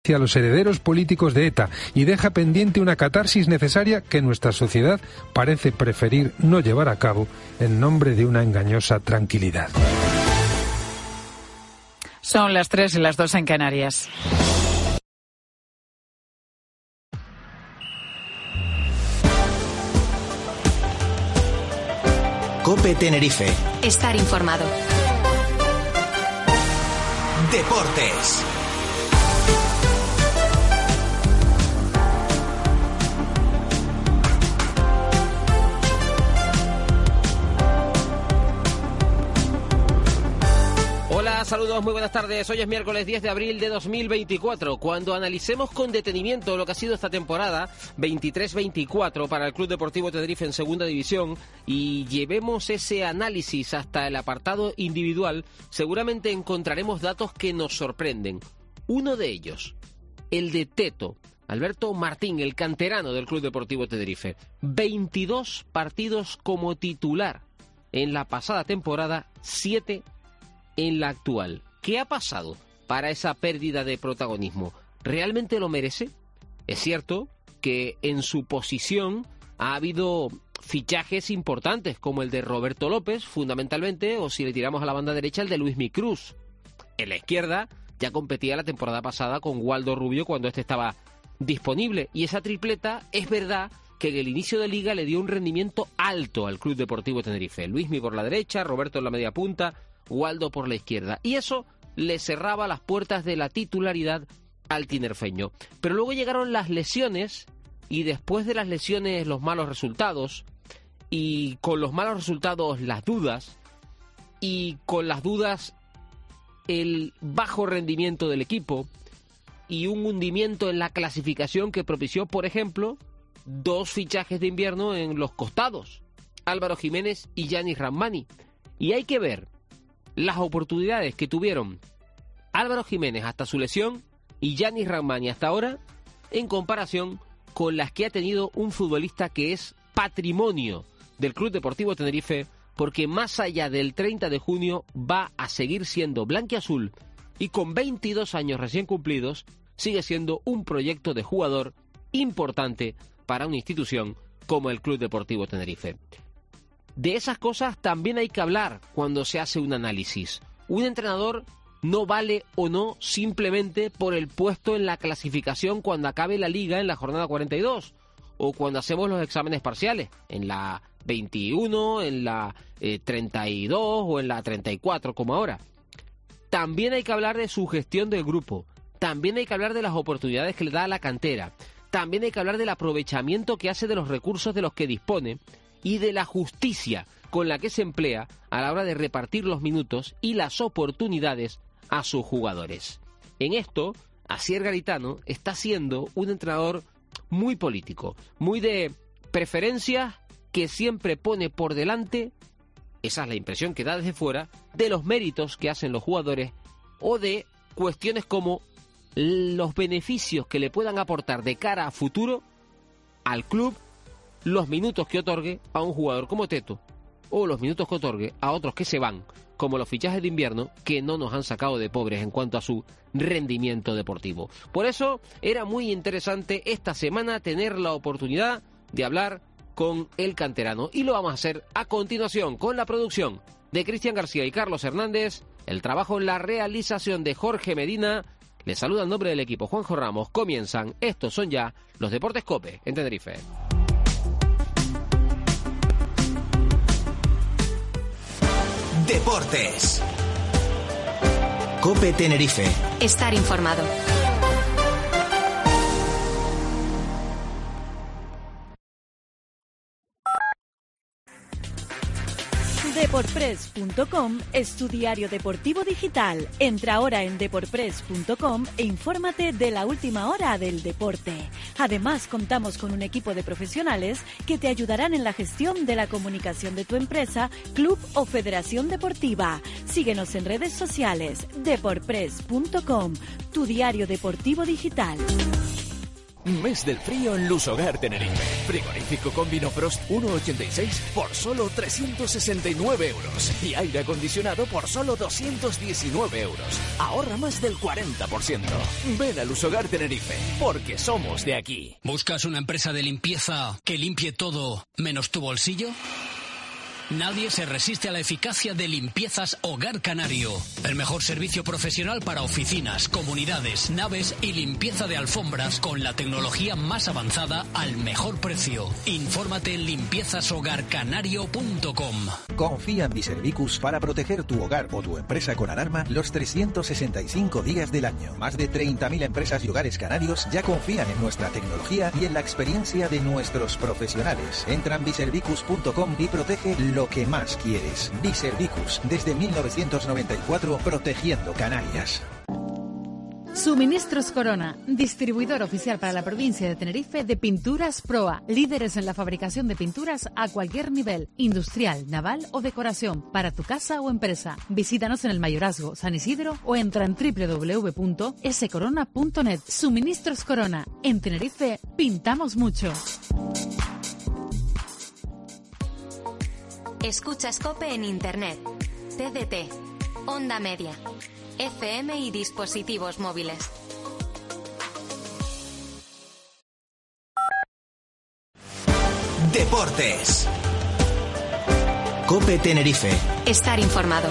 hacia los herederos políticos de ETA y deja pendiente una catarsis necesaria que nuestra sociedad parece preferir no llevar a cabo en nombre de una engañosa tranquilidad. Son las 3 y las 2 en Canarias. COPE Tenerife. Estar informado. Deportes. Hola, saludos, muy buenas tardes. Hoy es miércoles 10 de abril de 2024. Cuando analicemos con detenimiento lo que ha sido esta temporada 23-24 para el Club Deportivo Tenerife en Segunda División y llevemos ese análisis hasta el apartado individual, seguramente encontraremos datos que nos sorprenden. Uno de ellos, el de Teto, Alberto Martín, el canterano del Club Deportivo Tenerife. 22 partidos como titular en la pasada temporada, 7 en la actual. ¿Qué ha pasado para esa pérdida de protagonismo? ¿Realmente lo merece? Es cierto que en su posición ha habido fichajes importantes, como el de Roberto López, fundamentalmente, o si le tiramos a la banda derecha, el de Luismi Cruz. En la izquierda ya competía la temporada pasada con Waldo Rubio cuando este estaba disponible, y esa tripleta es verdad que en el inicio de liga le dio un rendimiento alto al Club Deportivo Tenerife. Luismi por la derecha, Roberto en la media punta, Waldo por la izquierda, y eso le cerraba las puertas de la titularidad al tinerfeño. Pero luego llegaron las lesiones, y después de las lesiones los malos resultados, y con los malos resultados las dudas, y con las dudas el bajo rendimiento del equipo, y un hundimiento en la clasificación que propició, por ejemplo, 2 fichajes de invierno en los costados, Álvaro Jiménez y Yanis Rahmani. Y hay que ver las oportunidades que tuvieron Álvaro Jiménez hasta su lesión y Yanis Rahmani hasta ahora, en comparación con las que ha tenido un futbolista que es patrimonio del Club Deportivo Tenerife, porque más allá del 30 de junio va a seguir siendo blanquiazul, y con 22 años recién cumplidos sigue siendo un proyecto de jugador importante para una institución como el Club Deportivo Tenerife. De esas cosas también hay que hablar cuando se hace un análisis. Un entrenador no vale o no simplemente por el puesto en la clasificación cuando acabe la liga en la jornada 42, o cuando hacemos los exámenes parciales en la 21, en la 32 o en la 34 como ahora. También hay que hablar de su gestión del grupo, también hay que hablar de las oportunidades que le da a la cantera, también hay que hablar del aprovechamiento que hace de los recursos de los que dispone y de la justicia con la que se emplea a la hora de repartir los minutos y las oportunidades a sus jugadores. En esto, Asier Garitano está siendo un entrenador muy político, muy de preferencias que siempre pone por delante, esa es la impresión que da desde fuera, de los méritos que hacen los jugadores o de cuestiones como los beneficios que le puedan aportar de cara a futuro al club, los minutos que otorgue a un jugador como Teto o los minutos que otorgue a otros que se van, como los fichajes de invierno que no nos han sacado de pobres en cuanto a su rendimiento deportivo. Por eso era muy interesante esta semana tener la oportunidad de hablar con el canterano, y lo vamos a hacer a continuación con la producción de Cristian García y Carlos Hernández, el trabajo en la realización de Jorge Medina. Les saluda en nombre del equipo Juanjo Ramos. Comienzan, estos son ya los Deportes COPE en Tenerife. Deportes. COPE Tenerife. Estar informado. Deportpress.com es tu diario deportivo digital. Entra ahora en deportpress.com e infórmate de la última hora del deporte. Además, contamos con un equipo de profesionales que te ayudarán en la gestión de la comunicación de tu empresa, club o federación deportiva. Síguenos en redes sociales. Deportpress.com, tu diario deportivo digital. Mes del frío en Lusogar Tenerife. Frigorífico con Vinofrost 1,86 por solo 369 euros. Y aire acondicionado por solo 219 euros. Ahorra más del 40%. Ven a Lusogar Tenerife, porque somos de aquí. ¿Buscas una empresa de limpieza que limpie todo menos tu bolsillo? Nadie se resiste a la eficacia de Limpiezas Hogar Canario. El mejor servicio profesional para oficinas, comunidades, naves y limpieza de alfombras con la tecnología más avanzada al mejor precio. Infórmate en limpiezashogarcanario.com. Confía en Biservicus para proteger tu hogar o tu empresa con alarma los 365 días del año. Más de 30.000 empresas y hogares canarios ya confían en nuestra tecnología y en la experiencia de nuestros profesionales. Entra en biservicus.com y protege lo que más quieres. Biservicus, desde 1994, protegiendo Canarias. Suministros Corona, distribuidor oficial para la provincia de Tenerife de Pinturas Proa, líderes en la fabricación de pinturas a cualquier nivel, industrial, naval o decoración, para tu casa o empresa. Visítanos en el Mayorazgo, San Isidro o entra en www.scorona.net. Suministros Corona, en Tenerife pintamos mucho. Escuchas COPE en Internet, TDT, Onda Media, FM y dispositivos móviles. Deportes. COPE Tenerife. Estar informado.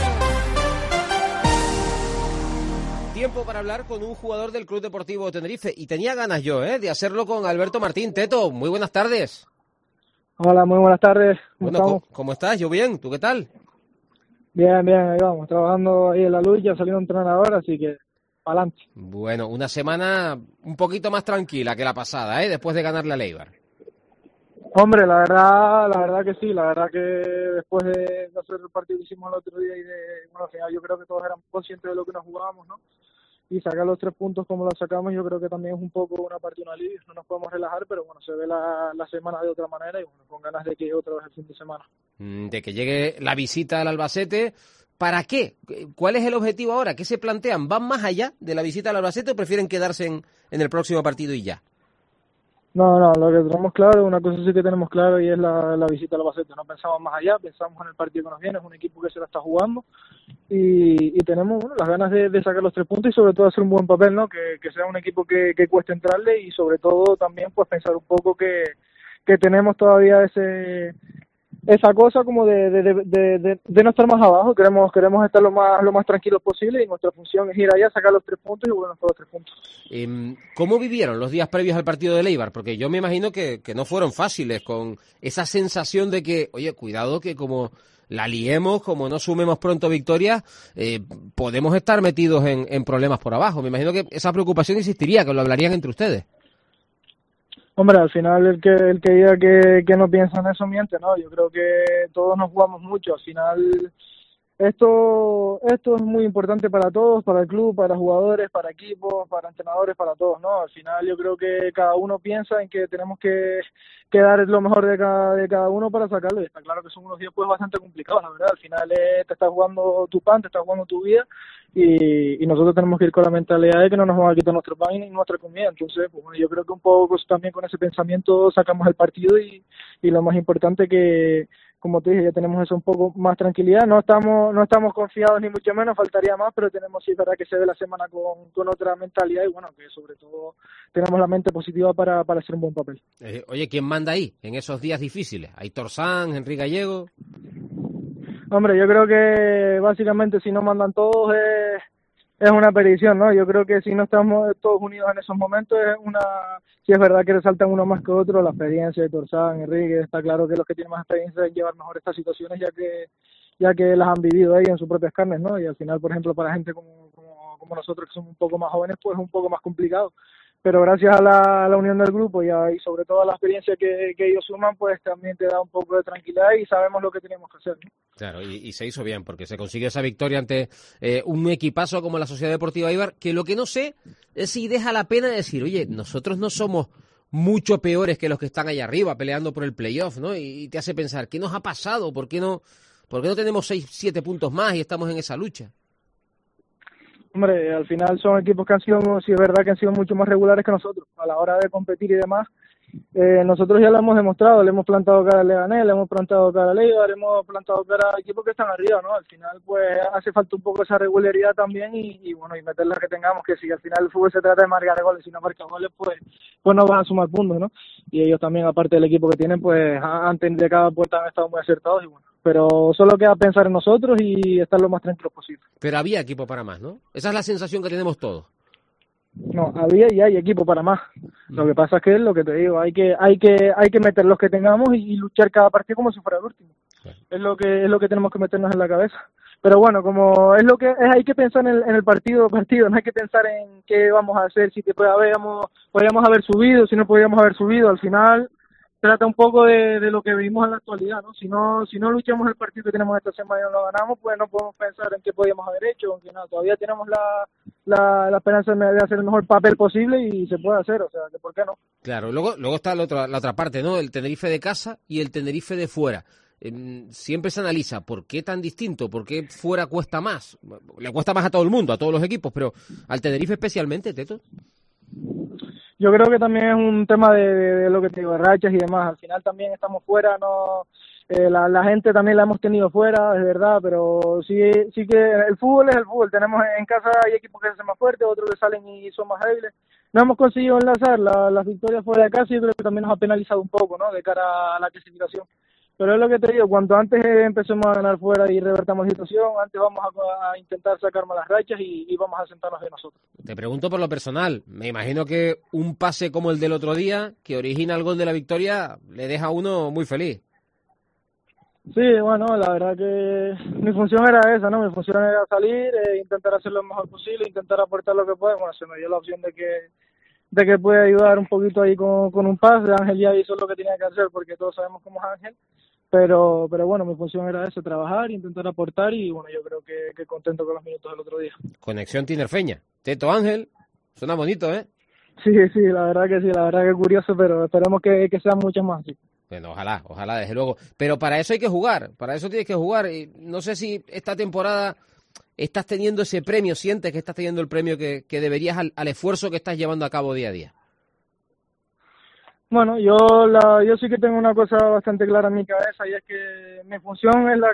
Tiempo para hablar con un jugador del Club Deportivo Tenerife. Y tenía ganas yo, de hacerlo con Alberto Martín. Teto, muy buenas tardes. Hola, muy buenas tardes. Bueno, ¿cómo estás? Yo bien, ¿tú qué tal? Bien, ahí vamos, trabajando ahí en la luz, ya saliendo entrenador, así que adelante. Bueno, una semana un poquito más tranquila que la pasada, después de ganarle a Eibar. Hombre, la verdad que sí, la verdad que después de hacer el partido que hicimos el otro día y al final yo creo que todos éramos conscientes de lo que nos jugábamos, ¿no? Y sacar los 3 puntos como los sacamos, yo creo que también es un poco una parte de un alivio. No nos podemos relajar, pero bueno, se ve la semana de otra manera y bueno, con ganas de que llegue otra vez el fin de semana. De que llegue la visita al Albacete. ¿Para qué? ¿Cuál es el objetivo ahora? ¿Qué se plantean? ¿Van más allá de la visita al Albacete o prefieren quedarse en el próximo partido y ya? No, lo que tenemos claro, una cosa sí que tenemos claro y es la visita al Albacete. No pensamos más allá, pensamos en el partido que nos viene, es un equipo que se la está jugando y tenemos las ganas de sacar los 3 puntos y sobre todo hacer un buen papel, ¿no? Que sea un equipo que cueste entrarle y sobre todo también pues pensar un poco que tenemos todavía esa cosa como de no estar más abajo. Queremos estar lo más tranquilos posible y nuestra función es ir allá, sacar los 3 puntos y volvernos por los 3 puntos. ¿Cómo vivieron los días previos al partido de Eibar? Porque yo me imagino que no fueron fáciles, con esa sensación de que, oye, cuidado que como la liemos, como no sumemos pronto victorias, podemos estar metidos en problemas por abajo. Me imagino que esa preocupación existiría, que lo hablarían entre ustedes. Hombre, al final el que diga que no piensa en eso miente, ¿no? Yo creo que todos nos jugamos mucho. Al final esto es muy importante para todos, para el club, para jugadores, para equipos, para entrenadores, para todos, ¿no? Al final yo creo que cada uno piensa en que tenemos que dar lo mejor de cada uno para sacarlo. Y está claro que son unos días pues bastante complicados, la verdad. Al final te estás jugando tu pan, te estás jugando tu vida y nosotros tenemos que ir con la mentalidad de que no nos van a quitar nuestro pan ni nuestra comida. Entonces, pues bueno, yo creo que un poco también con ese pensamiento sacamos el partido y lo más importante que, como te dije, ya tenemos eso un poco más tranquilidad. No estamos confiados ni mucho menos, faltaría más, pero tenemos, sí, es verdad que se ve la semana con otra mentalidad y bueno, que sobre todo tenemos la mente positiva para hacer un buen papel. Oye, ¿quién manda ahí en esos días difíciles? ¿Aitor Sanz, Enrique Gallego? Hombre, yo creo que básicamente si no mandan todos es una perdición, ¿no? Yo creo que si no estamos todos unidos en esos momentos sí es verdad que resaltan uno más que otro, la experiencia de Torzán, Enrique, está claro que los que tienen más experiencia deben llevar mejor estas situaciones ya que las han vivido ellos en sus propias carnes, ¿no? Y al final, por ejemplo, para gente como nosotros que somos un poco más jóvenes, pues es un poco más complicado. Pero gracias a la unión del grupo y sobre todo a la experiencia que ellos suman, pues también te da un poco de tranquilidad y sabemos lo que tenemos que hacer, ¿no? Claro, y se hizo bien, porque se consiguió esa victoria ante un equipazo como la Sociedad Deportiva Eibar, que lo que no sé es si deja la pena de decir, oye, nosotros no somos mucho peores que los que están allá arriba peleando por el playoff, ¿no? Y te hace pensar, ¿qué nos ha pasado? ¿Por qué no tenemos 6-7 puntos más y estamos en esa lucha? Hombre, al final son equipos que han sido, sí es verdad que han sido mucho más regulares que nosotros. a la hora de competir y demás, nosotros ya lo hemos demostrado, le hemos plantado cara al Leganés, le hemos plantado cara al Eibar, le hemos plantado cara a equipos que están arriba, ¿no? Al final, pues, hace falta un poco esa regularidad también y bueno, y meter las que tengamos, que si al final el fútbol se trata de marcar goles, si no marcas goles, pues no van a sumar puntos, ¿no? Y ellos también, aparte del equipo que tienen, pues, antes de cada puerta han estado muy acertados y bueno, pero solo queda pensar en nosotros y estar lo más tranquilos posible. Pero había equipo para más, ¿no? Esa es la sensación que tenemos todos. No, había y hay equipo para más. Lo que pasa es que es lo que te digo, hay que meter los que tengamos y luchar cada partido como si fuera el último. Es lo que tenemos que meternos en la cabeza. Pero bueno, como es lo que es, hay que pensar en el partido, no hay que pensar en qué vamos a hacer, si podríamos haber subido, si no podríamos haber subido. Al final trata un poco de lo que vivimos en la actualidad, ¿no? Si no luchamos el partido que tenemos esta semana y no lo ganamos, pues no podemos pensar en qué podíamos haber hecho, aunque no, todavía tenemos la esperanza de hacer el mejor papel posible y se puede hacer, o sea, que ¿por qué no? Claro, luego está la otra parte, ¿no? El Tenerife de casa y el Tenerife de fuera. Siempre se analiza por qué tan distinto, por qué fuera cuesta más. Le cuesta más a todo el mundo, a todos los equipos, pero al Tenerife especialmente, Teto. Yo creo que también es un tema de lo que te digo, de rachas y demás. Al final también estamos fuera, no la gente también la hemos tenido fuera, es verdad, pero sí que el fútbol es el fútbol. Tenemos en casa hay equipos que se hacen más fuertes, otros que salen y son más débiles. No hemos conseguido enlazar las victorias fuera de casa y yo creo que también nos ha penalizado un poco, ¿no? De cara a la clasificación. Pero es lo que te digo, cuanto antes empecemos a ganar fuera y revertamos la situación, antes vamos a intentar sacar malas rachas y vamos a sentarnos de nosotros. Te pregunto por lo personal, me imagino que un pase como el del otro día, que origina el gol de la victoria, le deja a uno muy feliz. Sí, bueno, la verdad que mi función era esa, ¿no? Mi función era salir, intentar hacer lo mejor posible, intentar aportar lo que pueda. Bueno, se me dio la opción de que puede ayudar un poquito ahí con un pase. Ángel ya hizo lo que tenía que hacer porque todos sabemos cómo es Ángel. Pero bueno, mi función era eso, trabajar, intentar aportar y bueno, yo creo que contento con los minutos del otro día. Conexión tinerfeña. Teto Ángel, suena bonito, ¿eh? Sí, la verdad que es curioso, pero esperemos que sean muchas más, sí. Bueno, ojalá, desde luego. Pero para eso hay que jugar, para eso tienes que jugar. Y no sé si esta temporada estás teniendo ese premio, sientes que estás teniendo el premio que deberías al esfuerzo que estás llevando a cabo día a día. Bueno, yo sí que tengo una cosa bastante clara en mi cabeza y es que mi función es la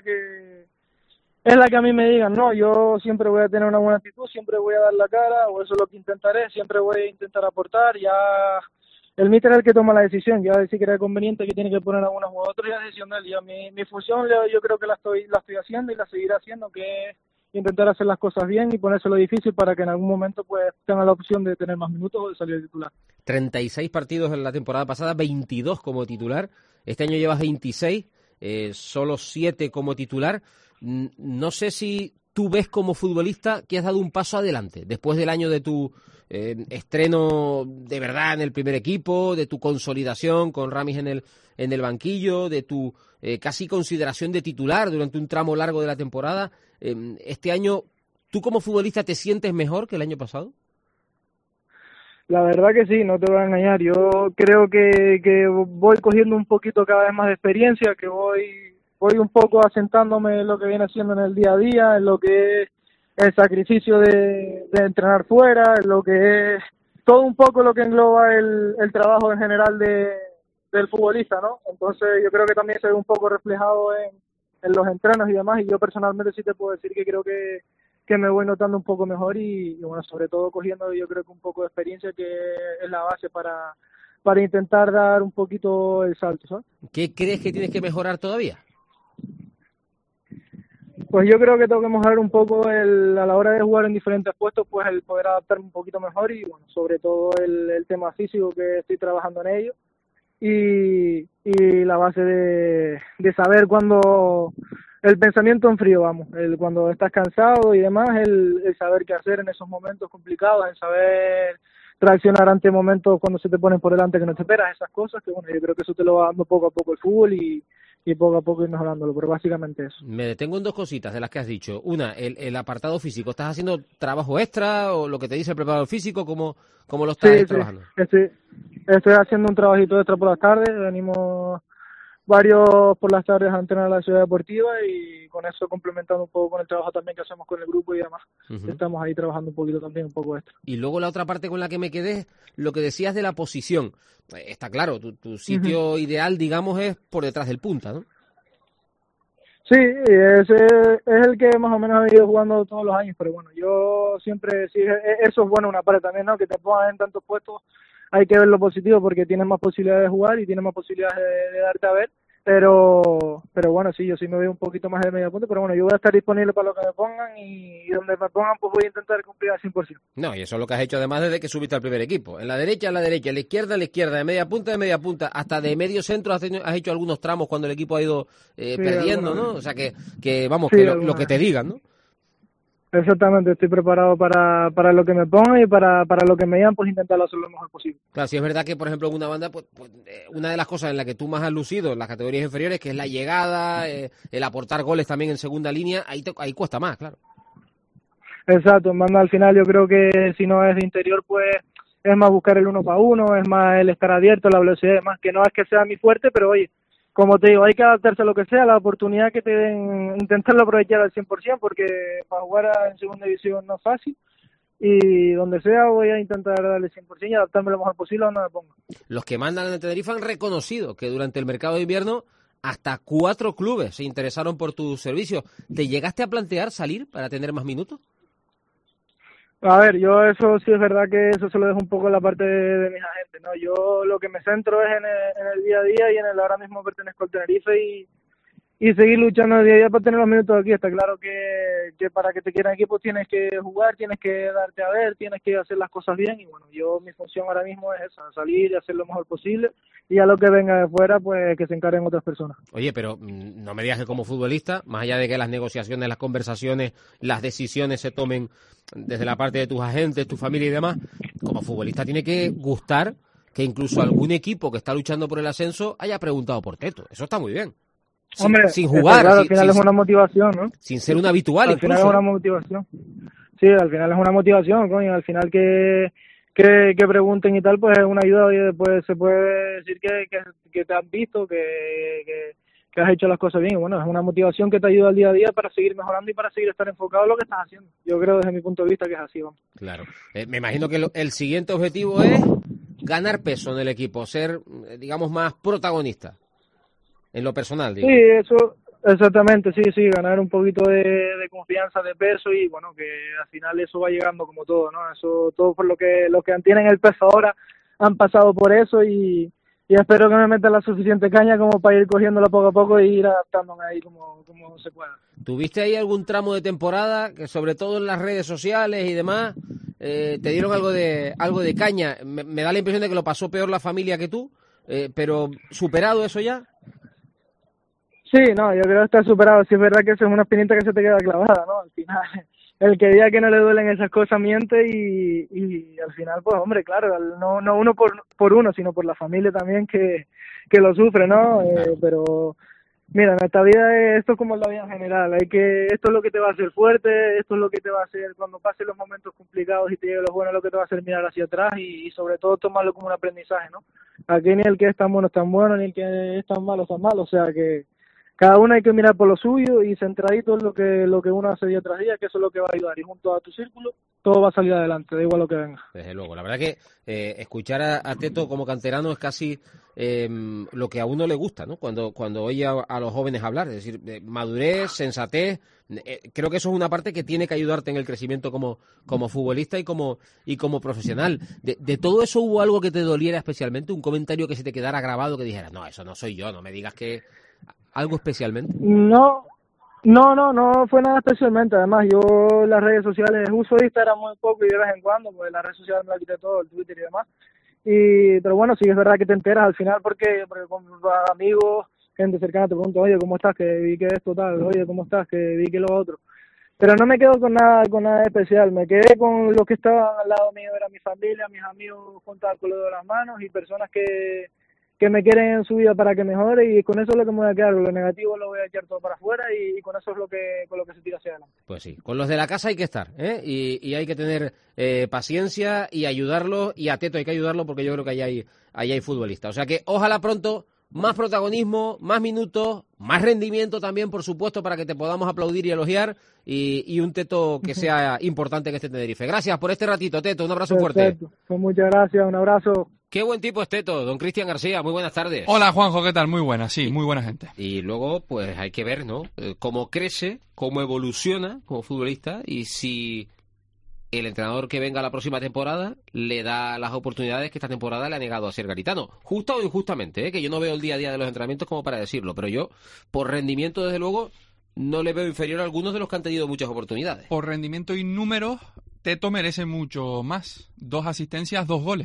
que a mí me digan, no, yo siempre voy a tener una buena actitud, siempre voy a dar la cara, o eso es lo que intentaré, siempre voy a intentar aportar, ya el míster es el que toma la decisión, ya si cree conveniente que tiene que poner a unos u otros, ya es decisión de él, ya mi función yo creo que la estoy haciendo y la seguiré haciendo, que es intentar hacer las cosas bien y ponérselo difícil para que en algún momento pues tenga la opción de tener más minutos o de salir de titular. 36 partidos en la temporada pasada, 22 como titular. Este año llevas 26, solo 7 como titular. No sé si tú ves como futbolista que has dado un paso adelante después del año de tu estreno de verdad en el primer equipo, de tu consolidación con Ramis en el banquillo, de tu casi consideración de titular durante un tramo largo de la temporada. Este año, ¿tú como futbolista te sientes mejor que el año pasado? La verdad que sí, no te voy a engañar. Yo creo que voy cogiendo un poquito cada vez más de experiencia, que voy un poco asentándome en lo que viene haciendo en el día a día, en lo que es el sacrificio de entrenar fuera, en lo que es todo un poco lo que engloba el trabajo en general del futbolista, ¿no? Entonces yo creo que también se ve un poco reflejado en los entrenos y demás, y yo personalmente sí te puedo decir que creo que me voy notando un poco mejor y bueno, sobre todo cogiendo yo creo que un poco de experiencia, que es la base para intentar dar un poquito el salto, ¿sabes? ¿Qué crees que tienes que mejorar todavía? Pues yo creo que tengo que mejorar un poco a la hora de jugar en diferentes puestos, pues el poder adaptarme un poquito mejor y bueno, sobre todo el tema físico, que estoy trabajando en ello, y la base de saber cuando el pensamiento en frío, vamos, cuando estás cansado y demás, el saber qué hacer en esos momentos complicados, el saber reaccionar ante momentos cuando se te ponen por delante que no te esperas, esas cosas, que bueno, yo creo que eso te lo va dando poco a poco el fútbol y poco a poco irnos hablándolo, pero básicamente eso. Me detengo en dos cositas de las que has dicho. Una, el apartado físico. ¿Estás haciendo trabajo extra o lo que te dice el preparador físico? ¿Cómo lo estás trabajando? Sí, estoy haciendo un trabajito extra por las tardes. varios por las tardes a entrenar a la ciudad deportiva y con eso complementando un poco con el trabajo también que hacemos con el grupo y demás. Estamos ahí trabajando un poquito también, un poco extra. Y luego la otra parte con la que me quedé, lo que decías de la posición. Está claro, tu sitio ideal, digamos, es por detrás del punta, ¿no? Sí, ese es el que más o menos he ido jugando todos los años, pero bueno, yo siempre, sí, eso es bueno una parte también, ¿no? Que te pongan en tantos puestos, hay que ver lo positivo porque tienes más posibilidades de jugar y tienes más posibilidades de darte a ver, pero bueno, sí, yo sí me veo un poquito más de media punta, pero bueno, yo voy a estar disponible para lo que me pongan y donde me pongan pues voy a intentar cumplir al 100%. No, y eso es lo que has hecho además desde que subiste al primer equipo. En la derecha, en la izquierda, de media punta, hasta de medio centro has hecho algunos tramos cuando el equipo ha ido perdiendo, ¿no? O sea que vamos, sí, que lo que te digan, ¿no? Exactamente, estoy preparado para lo que me pongan y para lo que me digan, pues intentarlo hacer lo mejor posible. Claro, sí es verdad que, por ejemplo, en una banda, pues una de las cosas en las que tú más has lucido en las categorías inferiores, que es la llegada, el aportar goles también en segunda línea, ahí cuesta más, claro. Exacto, en banda al final yo creo que si no es de interior, pues es más buscar el 1 para 1, es más el estar abierto, la velocidad, además que no es que sea mi fuerte, pero oye, como te digo, hay que adaptarse a lo que sea, a la oportunidad que te den, intentarlo aprovechar al 100%, porque para jugar en segunda división no es fácil, y donde sea voy a intentar darle 100% y adaptarme lo mejor posible a donde me ponga. Los que mandan en el Tenerife han reconocido que durante el mercado de invierno hasta 4 clubes se interesaron por tus servicios. ¿Te llegaste a plantear salir para tener más minutos? A ver, yo eso sí es verdad que eso se lo dejo un poco en la parte de mis agentes, ¿no? Yo lo que me centro es en el día a día y en el ahora mismo pertenezco al Tenerife y seguir luchando el día a día para tener los minutos aquí. Está claro que para que te quieran equipo tienes que jugar, tienes que darte a ver, tienes que hacer las cosas bien y bueno, mi función ahora mismo es esa, salir y hacer lo mejor posible y a lo que venga de fuera, pues que se encarguen otras personas. Oye, pero no me digas que como futbolista, más allá de que las negociaciones, las conversaciones, las decisiones se tomen desde la parte de tus agentes, tu familia y demás, como futbolista tiene que gustar que incluso algún equipo que está luchando por el ascenso haya preguntado por Teto. Eso está muy bien. Sin jugar. Claro, al final es una motivación, ¿no? Sin ser un habitual, al incluso. Al final es una motivación. Sí, al final es una motivación, coño. Al final que pregunten y tal, pues es una ayuda y después se puede decir que te han visto, que has hecho las cosas bien. Y bueno, es una motivación que te ayuda al día a día para seguir mejorando y para seguir estar enfocado en lo que estás haciendo. Yo creo desde mi punto de vista que es así, vamos. Claro. Me imagino que el siguiente objetivo es ganar peso en el equipo, ser, digamos, más protagonista. En lo personal, digo. Sí, eso, exactamente, sí, ganar un poquito de confianza, de peso y bueno, que al final eso va llegando como todo, ¿no? Eso, todo por lo que tienen el peso ahora han pasado por eso y espero que me metan la suficiente caña como para ir cogiéndolo poco a poco e ir adaptándome ahí como se pueda. ¿Tuviste ahí algún tramo de temporada que sobre todo en las redes sociales y demás te dieron algo de caña? Me da la impresión de que lo pasó peor la familia que tú, pero ¿superado eso ya? Sí, no, yo creo que está superado. Sí es verdad que eso es una espinita que se te queda clavada, ¿no? Al final, el que diga que no le duelen esas cosas miente y al final, pues hombre, claro, no uno por uno, sino por la familia también que lo sufre, ¿no? Pero mira, en esta vida esto es como en la vida en general, esto es lo que te va a hacer fuerte, esto es lo que te va a hacer cuando pasen los momentos complicados y te lleguen los buenos, lo que te va a hacer mirar hacia atrás y sobre todo tomarlo como un aprendizaje, ¿no? Aquí ni el que es tan bueno es tan bueno, ni el que es tan malo, o sea que cada uno hay que mirar por lo suyo y centradito en lo que uno hace día tras día, que eso es lo que va a ayudar. Y junto a tu círculo, todo va a salir adelante, da igual lo que venga. Desde luego, la verdad que escuchar a Teto como canterano es casi lo que a uno le gusta, ¿no? Cuando oye a los jóvenes hablar, es decir, madurez, sensatez. Creo que eso es una parte que tiene que ayudarte en el crecimiento como futbolista y como profesional. ¿De todo eso hubo algo que te doliera especialmente? ¿Un comentario que se te quedara grabado que dijeras, no, eso no soy yo, no me digas que... ¿Algo especialmente? No fue nada especialmente. Además, yo las redes sociales uso Instagram muy poco y de vez en cuando, pues las redes sociales me las quité todo, el Twitter y demás. Pero bueno, sí es verdad que te enteras al final porque con amigos, gente cercana te pregunto, oye, ¿cómo estás? Que vi que esto tal, oye, ¿cómo estás? Que vi que lo otro. Pero no me quedo con nada especial, me quedé con los que estaban al lado mío, era mi familia, mis amigos juntados con los de las manos y personas que me quieren en su vida para que mejore y con eso es lo que me voy a quedar, lo negativo lo voy a echar todo para afuera y con eso es con lo que se tira hacia adelante. Pues sí, con los de la casa hay que estar, y hay que tener paciencia y ayudarlos, y a Teto hay que ayudarlo porque yo creo que ahí hay futbolistas. O sea que ojalá pronto más protagonismo, más minutos, más rendimiento también, por supuesto, para que te podamos aplaudir y elogiar, y un Teto que sea importante en este Tenerife. Gracias por este ratito, Teto, un abrazo fuerte. Pues muchas gracias, un abrazo. Qué buen tipo es Teto, don Cristian García, muy buenas tardes. Hola Juanjo, ¿qué tal? Muy buena, sí, muy buena gente. Y luego, pues hay que ver, ¿no? Cómo crece, cómo evoluciona como futbolista, y si el entrenador que venga la próxima temporada le da las oportunidades que esta temporada le ha negado a Asier Garitano. Justa o injustamente, que yo no veo el día a día de los entrenamientos como para decirlo, pero yo, por rendimiento, desde luego, no le veo inferior a algunos de los que han tenido muchas oportunidades. Por rendimiento y números, Teto merece mucho más. 2 asistencias, 2 goles.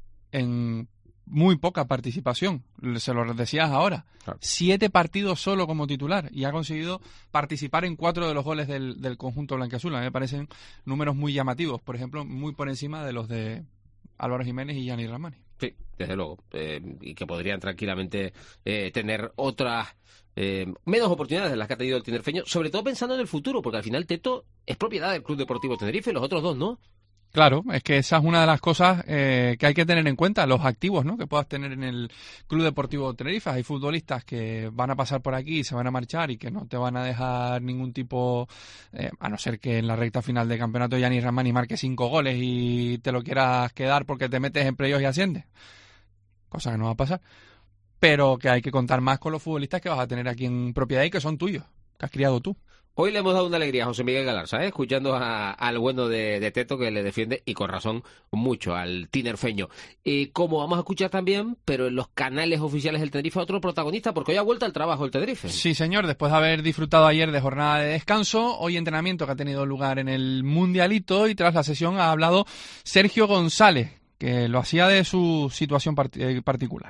En muy poca participación, se lo decías ahora. Claro. 7 partidos solo como titular y ha conseguido participar en 4 de los goles del conjunto blanquiazul. A mí me parecen números muy llamativos, por ejemplo, muy por encima de los de Álvaro Jiménez y Yanis Ramani. Sí, desde luego, y que podrían tranquilamente tener otras menos oportunidades de las que ha tenido el tinerfeño, sobre todo pensando en el futuro, porque al final Teto es propiedad del Club Deportivo Tenerife, los otros dos no. Claro, es que esa es una de las cosas que hay que tener en cuenta, los activos, ¿no?, que puedas tener en el Club Deportivo Tenerife. Hay futbolistas que van a pasar por aquí y se van a marchar y que no te van a dejar ningún tipo, a no ser que en la recta final de campeonato Yanis Ramani marque 5 goles y te lo quieras quedar porque te metes en playoffs y asciendes. Cosa que no va a pasar. Pero que hay que contar más con los futbolistas que vas a tener aquí en propiedad y que son tuyos, que has criado tú. Hoy le hemos dado una alegría a José Miguel Galarza, escuchando al bueno de Teto, que le defiende, y con razón, mucho al tinerfeño. Como vamos a escuchar también, pero en los canales oficiales del Tenerife, otro protagonista, porque hoy ha vuelto al trabajo el Tenerife. Sí, señor, después de haber disfrutado ayer de jornada de descanso, hoy entrenamiento que ha tenido lugar en el Mundialito, y tras la sesión ha hablado Sergio González, que lo hacía de su situación particular.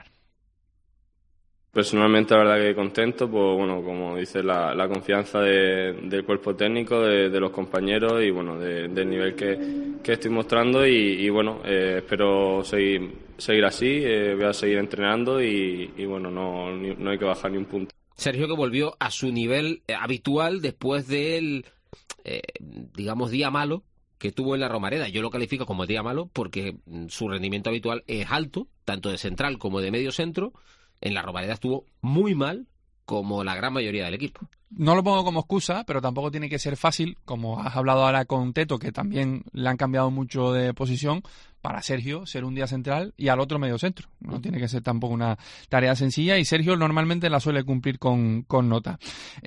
Personalmente, la verdad que contento, pues bueno, como dice, la confianza del cuerpo técnico, de los compañeros y bueno, del nivel que estoy mostrando y bueno, espero seguir así, voy a seguir entrenando y bueno, no hay que bajar ni un punto. Sergio, que volvió a su nivel habitual después del, digamos, día malo que tuvo en la Romareda. Yo lo califico como día malo porque su rendimiento habitual es alto, tanto de central como de medio centro. En la Romareda estuvo muy mal, como la gran mayoría del equipo. No lo pongo como excusa, pero tampoco tiene que ser fácil, como has hablado ahora con Teto, que también le han cambiado mucho de posición, para Sergio ser un día central y al otro medio centro. No tiene que ser tampoco una tarea sencilla y Sergio normalmente la suele cumplir con nota.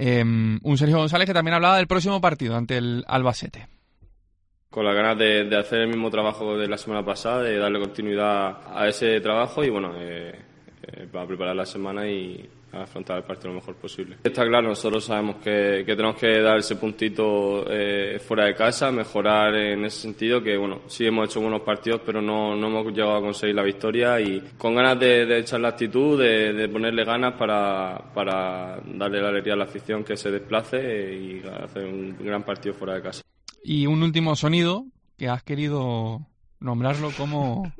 Un Sergio González que también hablaba del próximo partido ante el Albacete. Con las ganas de hacer el mismo trabajo de la semana pasada, de darle continuidad a ese trabajo y bueno, para preparar la semana y afrontar el partido lo mejor posible. Está claro, nosotros sabemos que tenemos que dar ese puntito fuera de casa, mejorar en ese sentido, que bueno, sí hemos hecho buenos partidos, pero no hemos llegado a conseguir la victoria y con ganas de echar la actitud, de ponerle ganas para darle la alegría a la afición que se desplace y hacer un gran partido fuera de casa. Y un último sonido que has querido nombrarlo como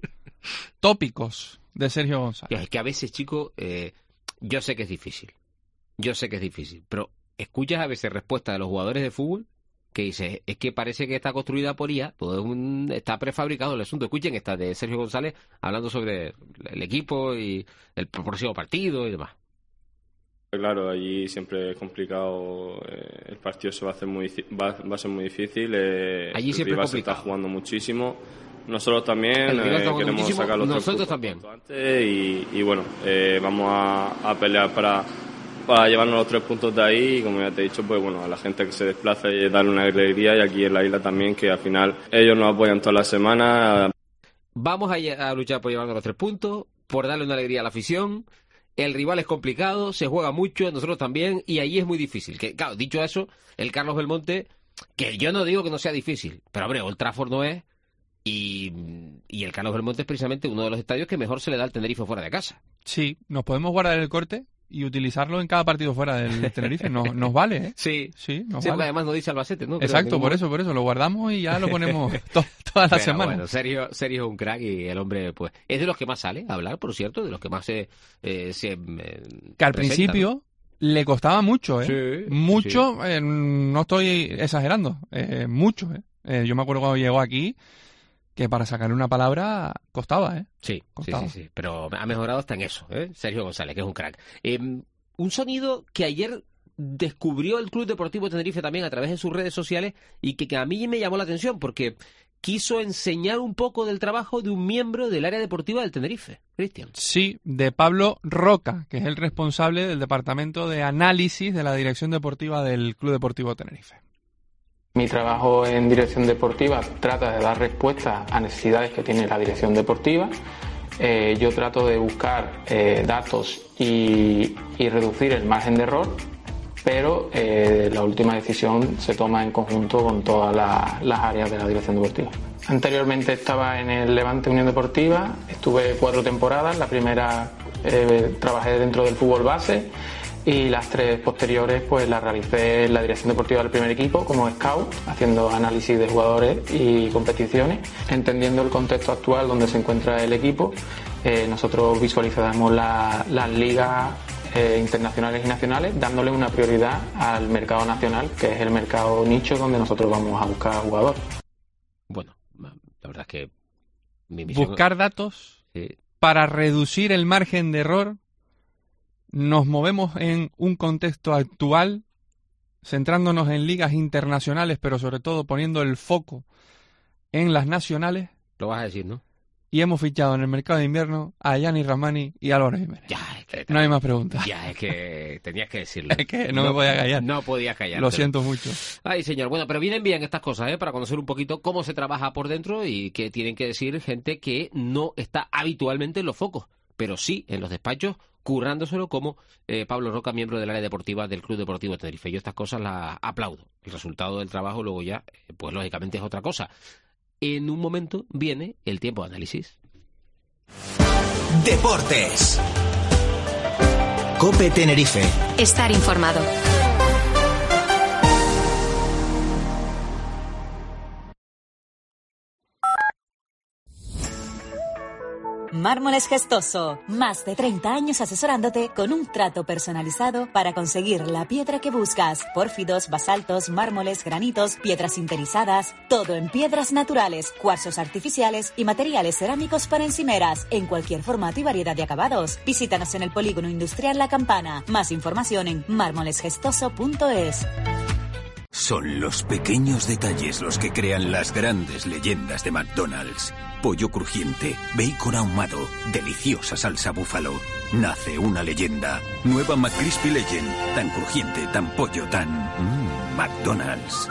tópicos de Sergio González. Es que a veces, chico, yo sé que es difícil, pero escuchas a veces respuestas de los jugadores de fútbol que dices, es que parece que está construida por IA, todo está prefabricado el asunto. Escuchen esta de Sergio González hablando sobre el equipo y el próximo partido y demás. Claro, allí siempre es complicado, el partido va a ser muy difícil, allí siempre el rival se está jugando muchísimo. Nosotros también queremos sacar los 3 puntos también antes y bueno, vamos a pelear para llevarnos los 3 puntos de ahí y como ya te he dicho, pues bueno, a la gente que se desplaza y darle una alegría y aquí en la isla también, que al final ellos nos apoyan toda la semana. Vamos a luchar por llevarnos los 3 puntos, por darle una alegría a la afición. El rival es complicado, se juega mucho, nosotros también, y ahí es muy difícil. Que, claro, dicho eso, el Carlos Belmonte, que yo no digo que no sea difícil, pero hombre, Old Trafford no es. Y el Carlos Belmonte es precisamente uno de los estadios que mejor se le da al Tenerife fuera de casa. Sí, nos podemos guardar el corte y utilizarlo en cada partido fuera del Tenerife. Nos vale, ¿eh? Sí, vale. Porque además no dice Albacete, ¿no? Exacto, por eso, lo guardamos y ya lo ponemos toda la semana. Bueno, Sergio es un crack y el hombre, pues, es de los que más sale a hablar, por cierto, de los que más se que al principio, ¿no?, le costaba mucho, Sí, mucho, sí. No estoy exagerando, mucho, Yo me acuerdo cuando llegó aquí, que para sacar una palabra costaba, ¿eh? Sí, costaba. sí, pero ha mejorado hasta en eso, ¿eh? Sergio González, que es un crack. Un sonido que ayer descubrió el Club Deportivo Tenerife también a través de sus redes sociales y que a mí me llamó la atención porque quiso enseñar un poco del trabajo de un miembro del área deportiva del Tenerife. Cristian. Sí, de Pablo Roca, que es el responsable del departamento de análisis de la dirección deportiva del Club Deportivo Tenerife. Mi trabajo en dirección deportiva trata de dar respuesta a necesidades que tiene la dirección deportiva. Yo trato de buscar datos y reducir el margen de error, pero la última decisión se toma en conjunto con todas las áreas de la dirección deportiva. Anteriormente estaba en el Levante Unión Deportiva, estuve 4 temporadas, la primera trabajé dentro del fútbol base y las 3 posteriores pues las realicé en la dirección deportiva del primer equipo como scout, haciendo análisis de jugadores y competiciones, entendiendo el contexto actual donde se encuentra el equipo. Nosotros visualizamos las ligas internacionales y nacionales, dándole una prioridad al mercado nacional, que es el mercado nicho donde nosotros vamos a buscar jugadores. Bueno, la verdad es que mi misión... Buscar datos para reducir el margen de error. Nos movemos en un contexto actual, centrándonos en ligas internacionales, pero sobre todo poniendo el foco en las nacionales. Lo vas a decir, ¿no? Y hemos fichado en el mercado de invierno a Yanni Ramani y Álvaro Jiménez. Ya, es que no hay más preguntas. Ya, es que tenías que decirlo. Es que no me podía callar. No podías callar. Lo siento mucho. Ay, señor. Bueno, pero vienen bien estas cosas, para conocer un poquito cómo se trabaja por dentro y qué tienen que decir gente que no está habitualmente en los focos, pero sí en los despachos, currándoselo como Pablo Roca, miembro del área deportiva del Club Deportivo Tenerife. Yo estas cosas las aplaudo. El resultado del trabajo luego ya, pues lógicamente es otra cosa. En un momento viene el tiempo de análisis. Deportes. COPE Tenerife. Estar informado. Mármoles Gestoso. Más de 30 años asesorándote con un trato personalizado para conseguir la piedra que buscas. Pórfidos, basaltos, mármoles, granitos, piedras sinterizadas. Todo en piedras naturales, cuarzos artificiales y materiales cerámicos para encimeras. En cualquier formato y variedad de acabados. Visítanos en el Polígono Industrial La Campana. Más información en mármolesgestoso.es. Son los pequeños detalles los que crean las grandes leyendas de McDonald's. Pollo crujiente, bacon ahumado, deliciosa salsa búfalo. Nace una leyenda. Nueva McCrispy Legend. Tan crujiente, tan pollo, tan... McDonald's.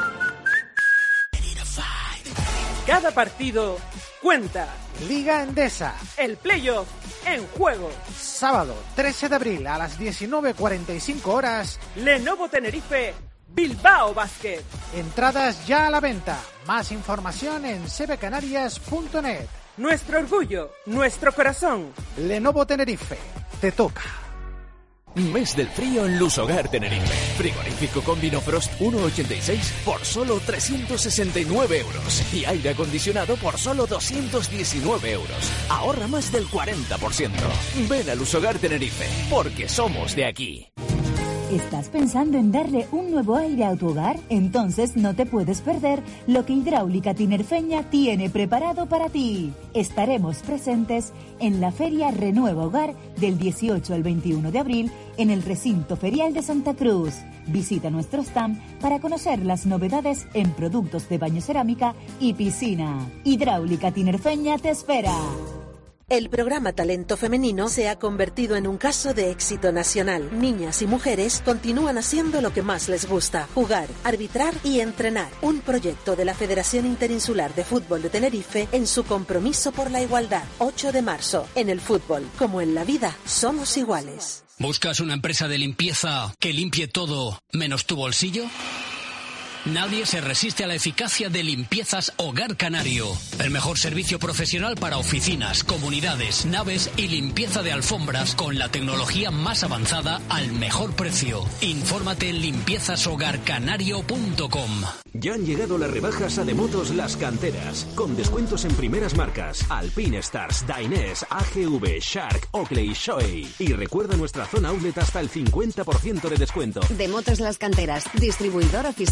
Cada partido cuenta. Liga Endesa. El playoff en juego. Sábado 13 de abril a las 19:45 horas. Lenovo Tenerife, Bilbao Basket. Entradas ya a la venta. Más información en cbcanarias.net. Nuestro orgullo, nuestro corazón. Lenovo Tenerife. Te toca. Mes del frío en Lusogar Tenerife. Frigorífico con Vinofrost 1,86 por solo 369 euros. Y aire acondicionado por solo 219 euros. Ahorra más del 40%. Ven a Lusogar Tenerife, porque somos de aquí. ¿Estás pensando en darle un nuevo aire a tu hogar? Entonces no te puedes perder lo que Hidráulica Tinerfeña tiene preparado para ti. Estaremos presentes en la Feria Renueva Hogar del 18 al 21 de abril en el Recinto Ferial de Santa Cruz. Visita nuestro stand para conocer las novedades en productos de baño cerámica y piscina. Hidráulica Tinerfeña te espera. El programa Talento Femenino se ha convertido en un caso de éxito nacional. Niñas y mujeres continúan haciendo lo que más les gusta: jugar, arbitrar y entrenar. Un proyecto de la Federación Interinsular de Fútbol de Tenerife en su compromiso por la igualdad. 8 de marzo. En el fútbol, como en la vida, somos iguales. ¿Buscas una empresa de limpieza que limpie todo menos tu bolsillo? Nadie se resiste a la eficacia de Limpiezas Hogar Canario. El mejor servicio profesional para oficinas, comunidades, naves y limpieza de alfombras con la tecnología más avanzada al mejor precio. Infórmate en limpiezashogarcanario.com. Ya han llegado las rebajas a Demotos Las Canteras, con descuentos en primeras marcas: Alpine Stars, Dainese, AGV, Shark, Oakley, Shoei. Y recuerda nuestra zona outlet hasta el 50% de descuento. Demotos Las Canteras, distribuidor oficial de Yamaha.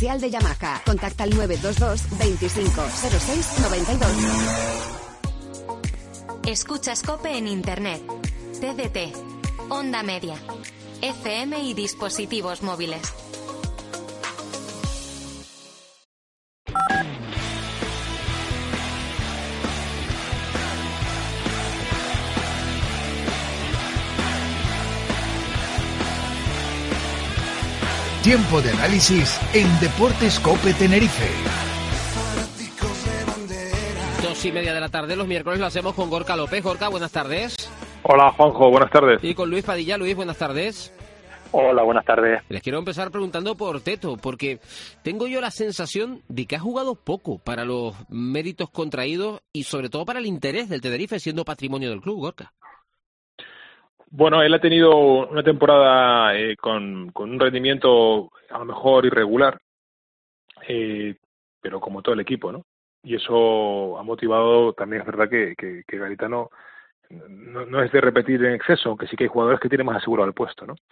Ramaja. Contacta al 922 25 06 92. Escuchas COPE en Internet, TDT, Onda Media, FM y dispositivos móviles. Tiempo de análisis en Deportes COPE Tenerife. 2:30 de la tarde, los miércoles lo hacemos con Gorka López. Gorka, buenas tardes. Hola, Juanjo, buenas tardes. Y con Luis Padilla. Luis, buenas tardes. Hola, buenas tardes. Les quiero empezar preguntando por Teto, porque tengo yo la sensación de que ha jugado poco para los méritos contraídos y sobre todo para el interés del Tenerife siendo patrimonio del club, Gorka. Bueno, él ha tenido una temporada con un rendimiento a lo mejor irregular, pero como todo el equipo, ¿no? Y eso ha motivado, también es verdad que Garitano no es de repetir en exceso, aunque sí que hay jugadores que tienen más asegurado el puesto, ¿no?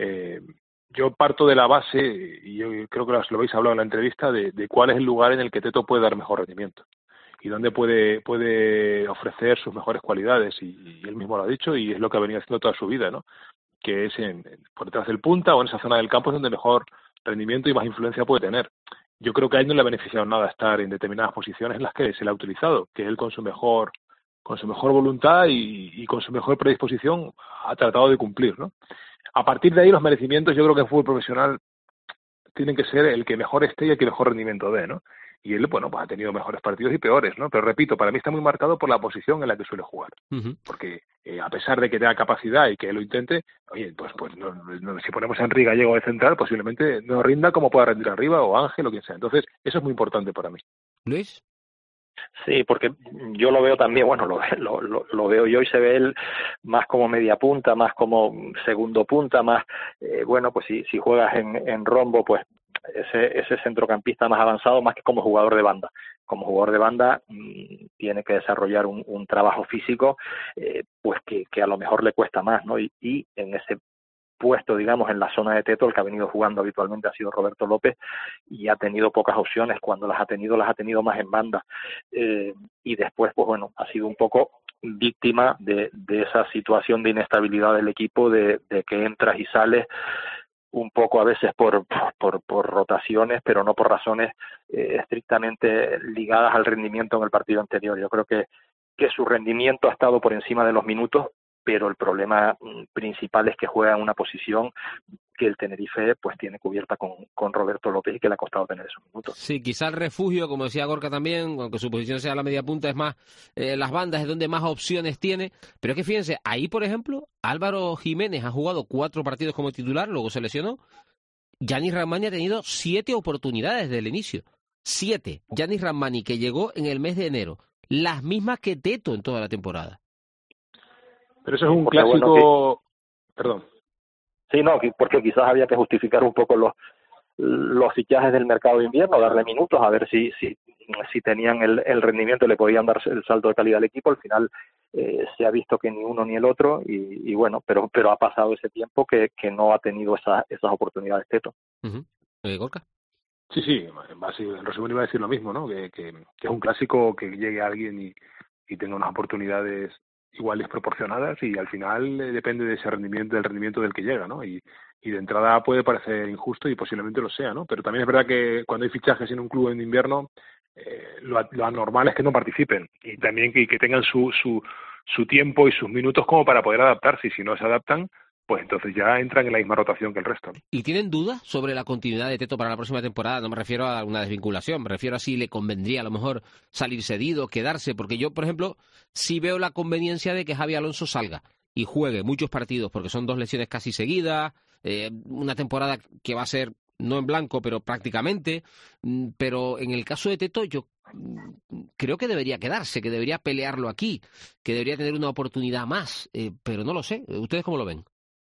Yo parto de la base, y yo creo que lo habéis hablado en la entrevista, de cuál es el lugar en el que Teto puede dar mejor rendimiento y dónde puede ofrecer sus mejores cualidades, y él mismo lo ha dicho, y es lo que ha venido haciendo toda su vida, ¿no? Que es por detrás del punta o en esa zona del campo es donde mejor rendimiento y más influencia puede tener. Yo creo que a él no le ha beneficiado nada estar en determinadas posiciones en las que se le ha utilizado, que él con su mejor voluntad y con su mejor predisposición ha tratado de cumplir, ¿no? A partir de ahí los merecimientos, yo creo que en fútbol profesional tienen que ser el que mejor esté y el que mejor rendimiento dé, ¿no? Y él, bueno, pues ha tenido mejores partidos y peores, ¿no? Pero repito, para mí está muy marcado por la posición en la que suele jugar. Porque a pesar de que tenga capacidad y que él lo intente, oye, pues no, si ponemos a Enrique Gallego de central, posiblemente no rinda como pueda rendir arriba, o Ángel, o quien sea. Entonces, eso es muy importante para mí. ¿Luis? Sí, porque yo lo veo también, bueno, lo veo yo y se ve él más como media punta, más como segundo punta, más, bueno, pues si juegas en rombo, pues ese centrocampista más avanzado, más que como jugador de banda. Como jugador de banda tiene que desarrollar un trabajo físico, pues que a lo mejor le cuesta más, ¿no? Y en ese puesto, digamos, en la zona de Teto, el que ha venido jugando habitualmente ha sido Roberto López, y ha tenido pocas opciones. Cuando las ha tenido más en banda. Y después, pues bueno, ha sido un poco víctima de esa situación de inestabilidad del equipo, de que entras y sales un poco a veces por rotaciones, pero no por razones estrictamente ligadas al rendimiento en el partido anterior. Yo creo que su rendimiento ha estado por encima de los minutos, pero el problema principal es que juega en una posición que el Tenerife pues tiene cubierta con Roberto López y que le ha costado tener esos minutos. Sí, quizá el refugio, como decía Gorka también, aunque su posición sea la media punta, es más las bandas, es donde más opciones tiene. Pero es que fíjense, ahí por ejemplo, Álvaro Jiménez ha jugado 4 partidos como titular, luego se lesionó. Yanis Rahmani ha tenido 7 oportunidades desde el inicio. 7. Yanis Rahmani, que llegó en el mes de enero. Las mismas que Teto en toda la temporada. Pero eso es un clásico... Perdón. Sí, no, porque quizás había que justificar un poco los fichajes del mercado de invierno, darle minutos, a ver si tenían el rendimiento, le podían dar el salto de calidad al equipo. Al final se ha visto que ni uno ni el otro, y bueno, pero ha pasado ese tiempo que no ha tenido esas oportunidades Teto. ¿Gorka? Sí, en resumen iba a decir lo mismo, ¿no? Que es un clásico que llegue alguien y tenga unas oportunidades igual desproporcionadas, y al final depende de ese rendimiento, del rendimiento del que llega, ¿no? Y de entrada puede parecer injusto, y posiblemente lo sea, ¿no? Pero también es verdad que cuando hay fichajes en un club en invierno, lo anormal es que no participen, y también que tengan su tiempo y sus minutos como para poder adaptarse, y si no se adaptan, pues entonces ya entran en la misma rotación que el resto, ¿no? ¿Y tienen dudas sobre la continuidad de Teto para la próxima temporada? No me refiero a una desvinculación, me refiero a si le convendría a lo mejor salir cedido, quedarse, porque yo, por ejemplo, sí veo la conveniencia de que Javi Alonso salga y juegue muchos partidos, porque son 2 lesiones casi seguidas, una temporada que va a ser no en blanco, pero prácticamente. Pero en el caso de Teto, yo creo que debería quedarse, que debería pelearlo aquí, que debería tener una oportunidad más, pero no lo sé. ¿Ustedes cómo lo ven?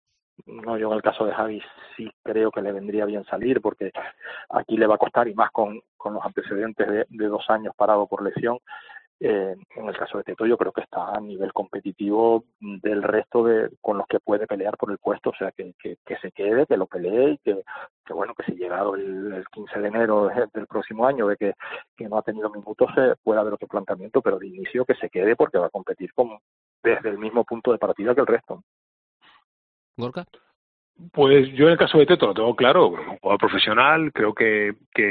No, yo en el caso de Javi sí creo que le vendría bien salir, porque aquí le va a costar, y más con los antecedentes de 2 años parado por lesión. En el caso de Teto yo creo que está a nivel competitivo del resto con los que puede pelear por el puesto, o sea que se quede, que lo pelee, y bueno, que si llegado el 15 de enero del próximo año ve que no ha tenido minutos, puede haber otro planteamiento, pero de inicio que se quede porque va a competir desde el mismo punto de partida que el resto. ¿Gorka? Pues yo en el caso de Teto lo tengo claro, un jugador profesional, creo que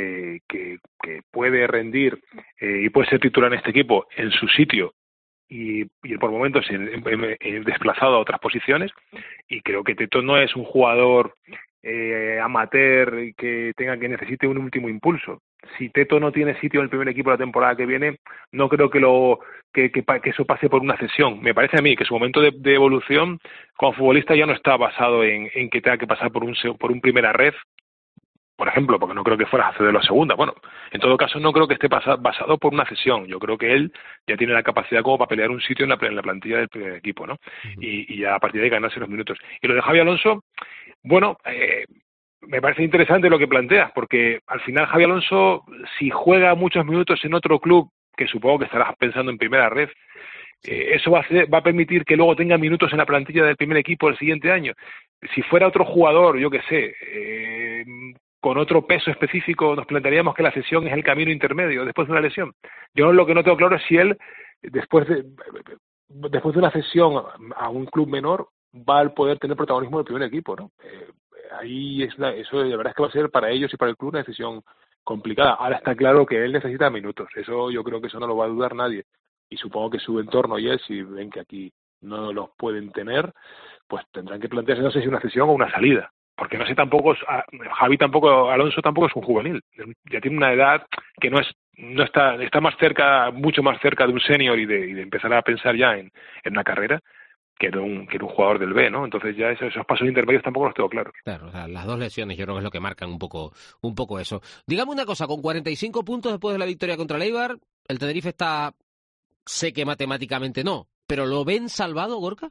puede rendir y puede ser titular en este equipo en su sitio y por momentos desplazado a otras posiciones, y creo que Teto no es un jugador amateur que necesite un último impulso. Si Teto no tiene sitio en el primer equipo la temporada que viene, no creo que eso pase por una cesión. Me parece a mí que su momento de evolución como futbolista ya no está basado en que tenga que pasar por un primera red, por ejemplo, porque no creo que fuera a cederlo a segunda. Bueno, en todo caso no creo que esté basado por una cesión. Yo creo que él ya tiene la capacidad como para pelear un sitio en la plantilla del primer equipo, ¿no? Uh-huh. Y ya a partir de ahí ganarse los minutos. Y lo de Javi Alonso, bueno, me parece interesante lo que planteas, porque al final Javi Alonso, si juega muchos minutos en otro club, que supongo que estarás pensando en primera red, eso va a permitir que luego tenga minutos en la plantilla del primer equipo el siguiente año. Si fuera otro jugador, yo qué sé, con otro peso específico, nos plantearíamos que la cesión es el camino intermedio después de una lesión. Yo lo que no tengo claro es si él, después de una cesión a un club menor, va a poder tener protagonismo del primer equipo, ¿no? Ahí eso la verdad es que va a ser para ellos y para el club una decisión complicada. Ahora está claro que él necesita minutos, eso yo creo que eso no lo va a dudar nadie, y supongo que su entorno y él, si ven que aquí no los pueden tener, pues tendrán que plantearse, no sé si una cesión o una salida, porque no sé tampoco, Alonso tampoco es un juvenil, ya tiene una edad que está más cerca, mucho más cerca de un senior y de empezar a pensar ya en una carrera que era un jugador del B, ¿no? Entonces ya esos pasos intermedios tampoco los tengo claros. Claro, o sea, las dos lesiones yo creo que es lo que marcan un poco eso. Dígame una cosa, con 45 puntos después de la victoria contra el Eibar, el Tenerife está, sé que matemáticamente no, pero ¿lo ven salvado, Gorka?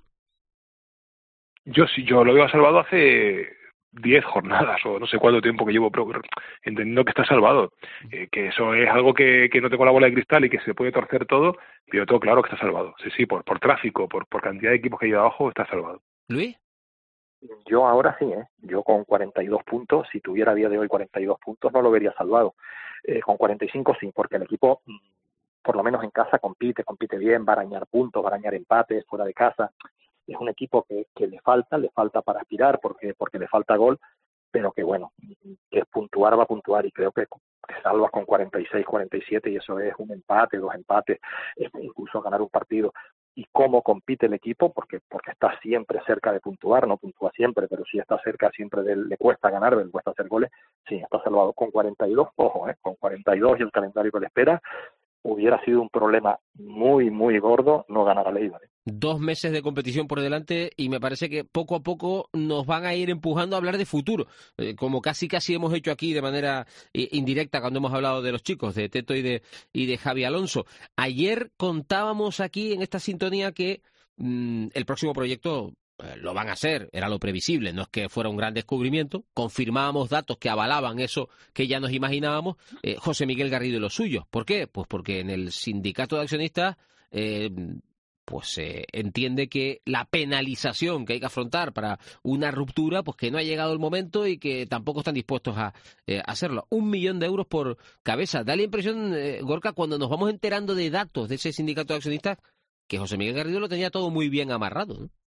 Yo lo veo salvado hace 10 jornadas o no sé cuánto tiempo que llevo, pero entendiendo que está salvado, que eso es algo que no tengo la bola de cristal y que se puede torcer todo, pero todo claro que está salvado. Sí, por tráfico, por cantidad de equipos que lleva abajo, está salvado. ¿Luis? Yo ahora sí, yo con 42 puntos, si tuviera a día de hoy 42 puntos, no lo vería salvado. Con 45 sí, porque el equipo, por lo menos en casa, compite bien, va a arañar puntos, va a arañar empates fuera de casa. Es un equipo que le falta para aspirar porque le falta gol, pero que bueno, que puntuar va a puntuar, y creo que te salvas con 46, 47 y eso es un empate, 2 empates, incluso ganar un partido. Y cómo compite el equipo, porque está siempre cerca de puntuar, no puntúa siempre, pero sí está cerca, siempre le cuesta ganar, le cuesta hacer goles, sí, está salvado con 42, ojo, con 42 y el calendario que le espera, hubiera sido un problema muy, muy gordo no ganar a Eibar. 2 meses de competición por delante y me parece que poco a poco nos van a ir empujando a hablar de futuro, como casi hemos hecho aquí de manera indirecta cuando hemos hablado de los chicos, de Teto y de Javi Alonso. Ayer contábamos aquí en esta sintonía que el próximo proyecto lo van a hacer, era lo previsible, no es que fuera un gran descubrimiento, confirmábamos datos que avalaban eso que ya nos imaginábamos. José Miguel Garrido y los suyos. ¿Por qué? Pues porque en el sindicato de accionistas entiende que la penalización que hay que afrontar para una ruptura, pues que no ha llegado el momento y que tampoco están dispuestos a hacerlo. 1 millón de euros por cabeza. Da la impresión, Gorka, cuando nos vamos enterando de datos de ese sindicato de accionistas, que José Miguel Garrido lo tenía todo muy bien amarrado, ¿no?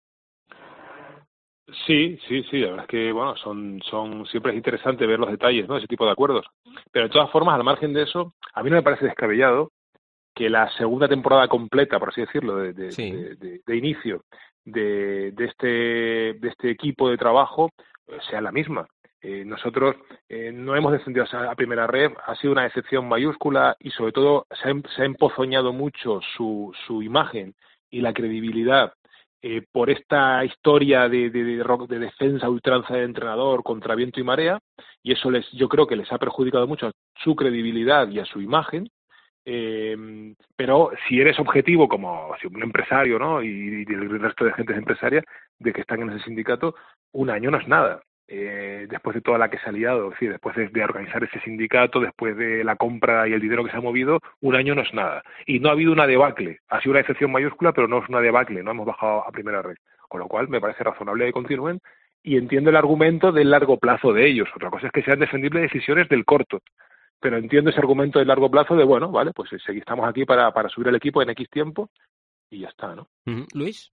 Sí, la verdad es que bueno, siempre es interesante ver los detalles, ¿no? Ese tipo de acuerdos. Pero de todas formas, al margen de eso, a mí no me parece descabellado que la segunda temporada completa, por así decirlo, de inicio de este equipo de trabajo sea la misma. Nosotros no hemos descendido a primera red, ha sido una decepción mayúscula y sobre todo se ha empozoñado mucho su imagen y la credibilidad por esta historia de defensa ultranza del entrenador contra viento y marea, y eso yo creo que les ha perjudicado mucho a su credibilidad y a su imagen. Pero si eres objetivo como un empresario, ¿no? y el resto de gente empresaria de que están en ese sindicato, 1 año no es nada. Después de toda la que se ha liado, es decir, después de organizar ese sindicato, después de la compra y el dinero que se ha movido, 1 año no es nada. Y no ha habido una debacle, ha sido una excepción mayúscula, pero no es una debacle, no hemos bajado a primera red. Con lo cual me parece razonable que continúen y entiendo el argumento del largo plazo de ellos. Otra cosa es que sean defendibles decisiones del corto. Pero entiendo ese argumento del largo plazo de, bueno, vale, pues estamos aquí para subir el equipo en X tiempo y ya está, ¿no? Luis.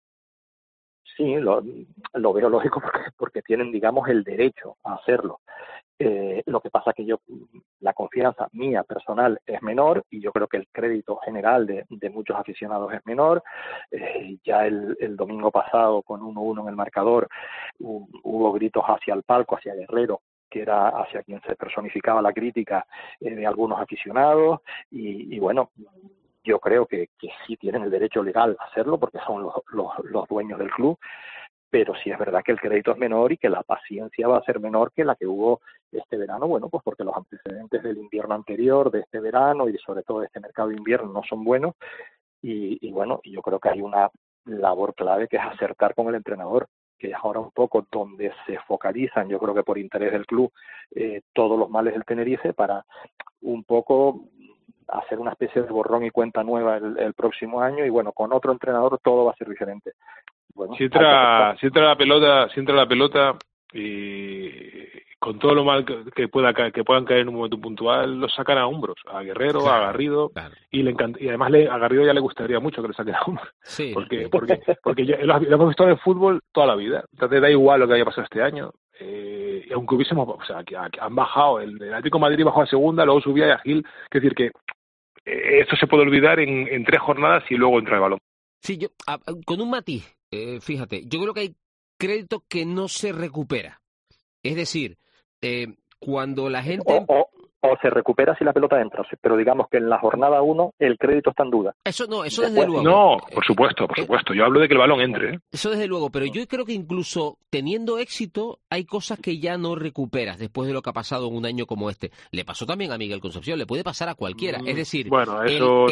Sí, lo veo lógico porque tienen, digamos, el derecho a hacerlo. Lo que pasa que la confianza mía personal es menor y yo creo que el crédito general de muchos aficionados es menor. Ya el domingo pasado con 1-1 en el marcador hubo gritos hacia el palco, hacia Guerrero, que era hacia quien se personificaba la crítica de algunos aficionados y bueno, yo creo que sí tienen el derecho legal a hacerlo porque son los dueños del club, pero sí es verdad que el crédito es menor y que la paciencia va a ser menor que la que hubo este verano, bueno, pues porque los antecedentes del invierno anterior, de este verano y sobre todo de este mercado de invierno no son buenos y bueno, yo creo que hay una labor clave que es acertar con el entrenador, que es ahora un poco donde se focalizan, yo creo que por interés del club, todos los males del Tenerife para un poco hacer una especie de borrón y cuenta nueva el próximo año y bueno, con otro entrenador todo va a ser diferente. Bueno, si entra la pelota y con todo lo mal que puedan caer en un momento puntual, lo sacan a hombros, a Guerrero, claro, a Garrido, claro. Y además a Garrido ya le gustaría mucho que le saquen a hombros, sí. porque ya lo hemos visto en el fútbol toda la vida, entonces da igual lo que haya pasado este año, y aunque que han bajado, el Atlético de Madrid bajó a segunda, luego subía y a Gil, es decir que esto se puede olvidar en 3 jornadas y luego entra el balón. Sí, yo con un matiz, fíjate, yo creo que hay crédito que no se recupera. Es decir, cuando la gente... O se recupera si la pelota entra, pero digamos que en la jornada 1 el crédito está en duda. Eso desde luego. No, por supuesto. Yo hablo de que el balón entre. Eso desde luego, pero yo creo que incluso teniendo éxito hay cosas que ya no recuperas después de lo que ha pasado en un año como este. Le pasó también a Miguel Concepción, le puede pasar a cualquiera. Es decir... Bueno, eso,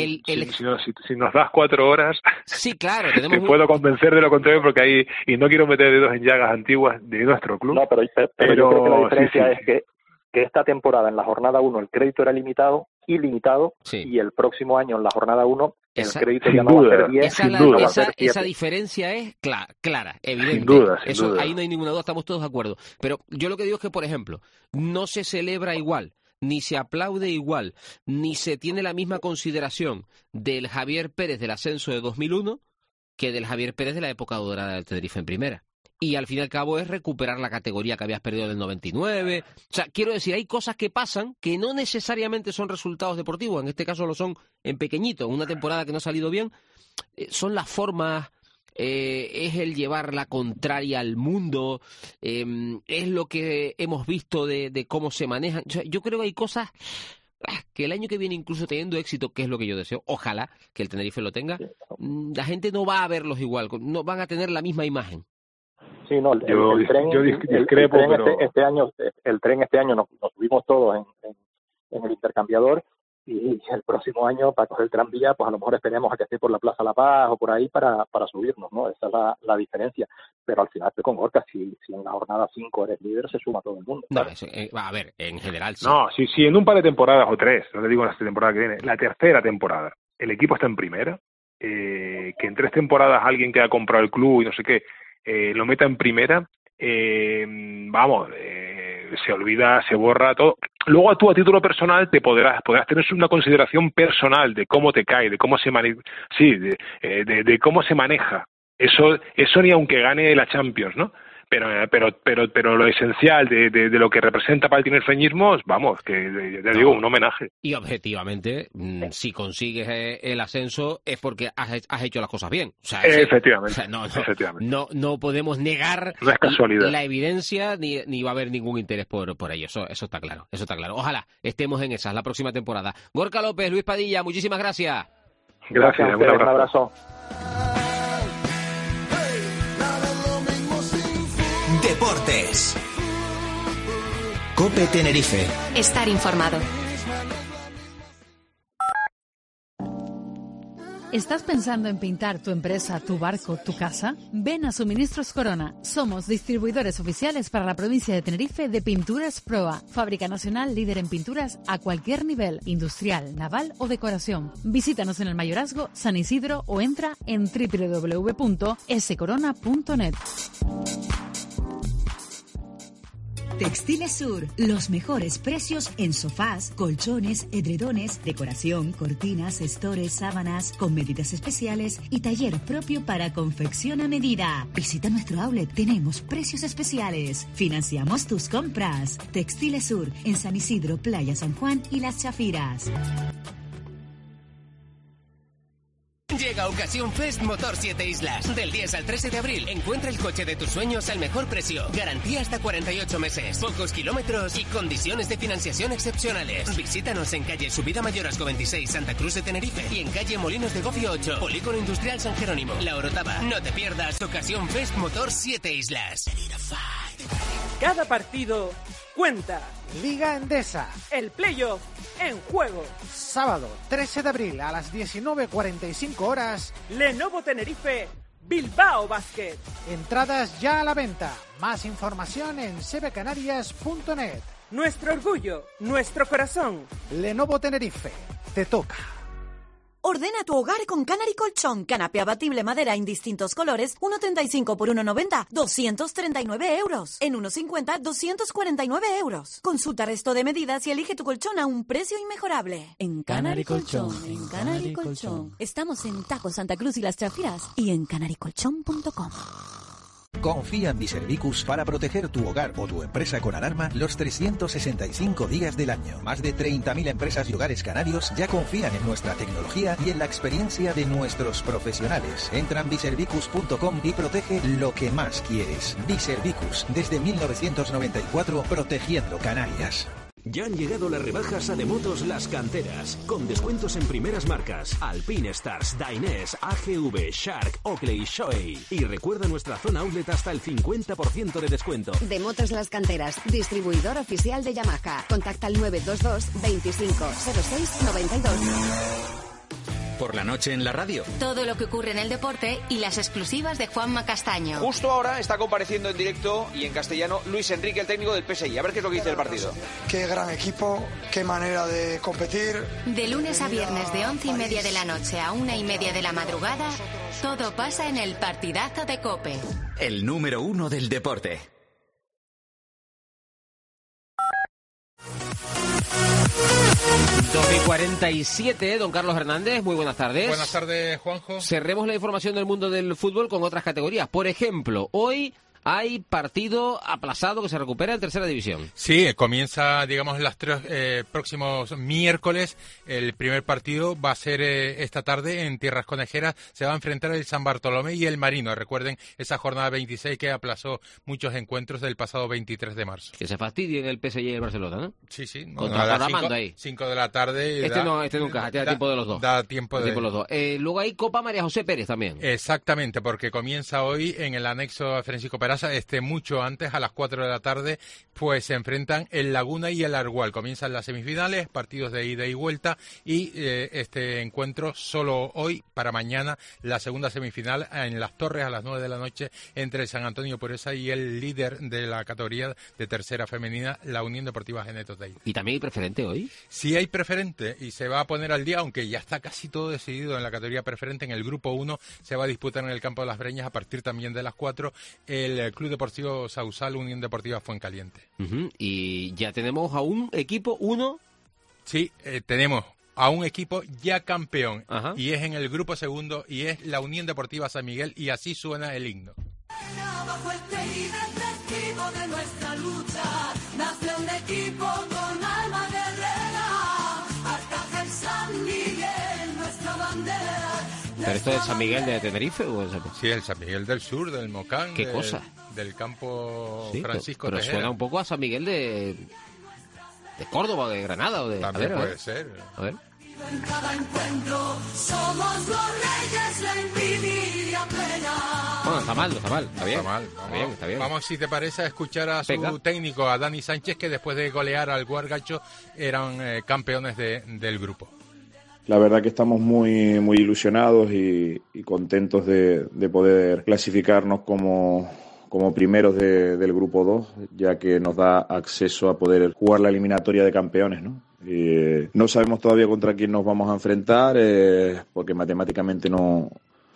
si nos das 4 horas... Sí, claro. Te puedo convencer de lo contrario porque ahí... Y no quiero meter dedos en llagas antiguas de nuestro club. No, pero yo creo que la diferencia es que esta temporada en la jornada 1 el crédito era ilimitado y el próximo año en la jornada 1 el crédito ya no va a ser 10. Esa diferencia es clara, evidente. Sin duda. Ahí no hay ninguna duda, estamos todos de acuerdo. Pero yo lo que digo es que, por ejemplo, no se celebra igual, ni se aplaude igual, ni se tiene la misma consideración del Javier Pérez del ascenso de 2001 que del Javier Pérez de la época dorada del Tenerife en primera. Y al fin y al cabo es recuperar la categoría que habías perdido del 99. O sea, quiero decir, hay cosas que pasan que no necesariamente son resultados deportivos. En este caso lo son en pequeñito. Una temporada que no ha salido bien. Son las formas, es el llevar la contraria al mundo, es lo que hemos visto de cómo se manejan. O sea, yo creo que hay cosas que el año que viene, incluso teniendo éxito, que es lo que yo deseo, ojalá que el Tenerife lo tenga, la gente no va a verlos igual, no van a tener la misma imagen. Sí, no, el tren este año nos subimos todos en el intercambiador y el próximo año para coger el tranvía, pues a lo mejor esperemos a que esté por la Plaza La Paz o por ahí para subirnos, ¿no? Esa es la diferencia. Pero al final estoy con Gorka, si en la jornada 5 eres líder, se suma todo el mundo. No, a ver, en general sí. No, si en un par de temporadas o 3, no te digo en esta temporada que viene, la tercera temporada, el equipo está en primera, que en 3 temporadas alguien que ha comprado el club y no sé qué, lo meta en primera, se olvida, se borra todo. Luego tú a título personal podrás tener una consideración personal de cómo te cae, de cómo se de cómo se maneja. Eso ni aunque gane la Champions, ¿no? Pero lo esencial de lo que representa para el tinerfeñismo, vamos, que te digo, un homenaje. Y objetivamente, si consigues el ascenso es porque has hecho las cosas bien. O sea, efectivamente. O sea, no podemos negar la evidencia ni va a haber ningún interés por ello. Eso está claro. Ojalá estemos en esas la próxima temporada. Gorka López, Luis Padilla, muchísimas gracias. Gracias, un abrazo. Deportes. COPE Tenerife. Estar informado. ¿Estás pensando en pintar tu empresa, tu barco, tu casa? Ven a Suministros Corona. Somos distribuidores oficiales para la provincia de Tenerife de Pinturas Proa. Fábrica nacional líder en pinturas a cualquier nivel, industrial, naval o decoración. Visítanos en el Mayorazgo, San Isidro o entra en www.scorona.net. Textiles Sur, los mejores precios en sofás, colchones, edredones, decoración, cortinas, estores, sábanas, con medidas especiales y taller propio para confección a medida. Visita nuestro outlet, tenemos precios especiales. Financiamos tus compras. Textiles Sur, en San Isidro, Playa San Juan y Las Chafiras. Llega Ocasión Fest Motor 7 Islas. Del 10 al 13 de abril, encuentra el coche de tus sueños al mejor precio. Garantía hasta 48 meses. Pocos kilómetros y condiciones de financiación excepcionales. Visítanos en calle Subida Mayorazgo 26, Santa Cruz de Tenerife. Y en calle Molinos de Gofio 8, Polígono Industrial San Jerónimo, La Orotava. No te pierdas Ocasión Fest Motor 7 Islas. Cada partido cuenta. Liga Endesa. El playoff en juego. Sábado 13 de abril a las 19:45 horas. Lenovo Tenerife, Bilbao Basket. Entradas ya a la venta. Más información en cbcanarias.net. Nuestro orgullo, nuestro corazón. Lenovo Tenerife. Te toca. Ordena tu hogar con Canary Colchón. Canapé abatible madera en distintos colores, 1,35 por 1,90, 239 euros. En 1,50, 249 euros. Consulta resto de medidas y elige tu colchón a un precio inmejorable. En Canary Colchón, en Canary Colchón. Estamos en Tajo, Santa Cruz y Las Chafiras y en canarycolchón.com. Confía en Biservicus para proteger tu hogar o tu empresa con alarma los 365 días del año. Más de 30.000 empresas y hogares canarios ya confían en nuestra tecnología y en la experiencia de nuestros profesionales. Entra en biservicus.com y protege lo que más quieres. Biservicus, desde 1994, protegiendo Canarias. Ya han llegado las rebajas a Demotos Las Canteras, con descuentos en primeras marcas: Alpine Stars, Dainese, AGV, Shark, Oakley, Shoei. Y recuerda nuestra zona outlet hasta el 50% de descuento. Demotos Las Canteras, distribuidor oficial de Yamaha. Contacta al 922 25 06 92. Por la noche en la radio. Todo lo que ocurre en el deporte y las exclusivas de Juanma Castaño. Justo ahora está compareciendo en directo y en castellano Luis Enrique, el técnico del PSI. A ver qué es lo que dice el partido. Qué gran equipo, qué manera de competir. De lunes a viernes de 11:30 de la noche a 1:30 de la madrugada, todo pasa en el partidazo de COPE. El número 1 del deporte. 2:47, don Carlos Hernández, muy buenas tardes. Buenas tardes, Juanjo. Cerremos la información del mundo del fútbol con otras categorías. Por ejemplo, hoy hay partido aplazado que se recupera en tercera división. Sí, comienza, digamos, los próximos miércoles. El primer partido va a ser esta tarde en Tierras Conejeras. Se va a enfrentar el San Bartolomé y el Marino. Recuerden esa jornada 26 que aplazó muchos encuentros del pasado 23 de marzo. Que se fastidien el PSG y el Barcelona, ¿no? Sí, sí. Contramando ahí. 5 de la tarde. Este nunca, da tiempo de los dos. Da tiempo de los dos. Luego hay Copa María José Pérez también. Exactamente, porque comienza hoy en el anexo a Francisco Peraza. Mucho antes, a las 4 de la tarde, pues se enfrentan el Laguna y el Argual. Comienzan las semifinales, partidos de ida y vuelta, y este encuentro solo hoy, para mañana, la segunda semifinal en Las Torres a las 9 de la noche entre el San Antonio Pureza y el líder de la categoría de tercera femenina, la Unión Deportiva Genetos de ahí. ¿Y también hay preferente hoy? Sí hay preferente y se va a poner al día, aunque ya está casi todo decidido en la categoría preferente. En el grupo 1 se va a disputar en el Campo de las Breñas a partir también de las 4 el Club Deportivo Sausal, Unión Deportiva Fuencaliente. Y ya tenemos a un equipo, uno. Sí, tenemos a un equipo ya campeón. Y es en el grupo segundo y es la Unión Deportiva San Miguel, y así suena el himno. Bajo el testigo de nuestra lucha, nace un equipo con alma guerrera, Arcángel San Miguel, nuestra bandera. ¿Pero esto es San Miguel de Tenerife? Sí, el San Miguel del Sur, del Mocán. ¿Qué cosa? Del campo sí, Francisco pero Tejera. Suena un poco a San Miguel de Córdoba, de Granada. También puede ser. A ver. En cada encuentro somos los reyes, la envidia plena. Bueno, está mal. Está bien. Está bien. Vamos, si te parece, a escuchar a su técnico, a Dani Sánchez, que después de golear al Guargacho eran campeones del grupo. La verdad que estamos muy ilusionados y contentos de poder clasificarnos como primeros del grupo 2, ya que nos da acceso a poder jugar la eliminatoria de campeones, ¿no? No sabemos todavía contra quién nos vamos a enfrentar, porque matemáticamente no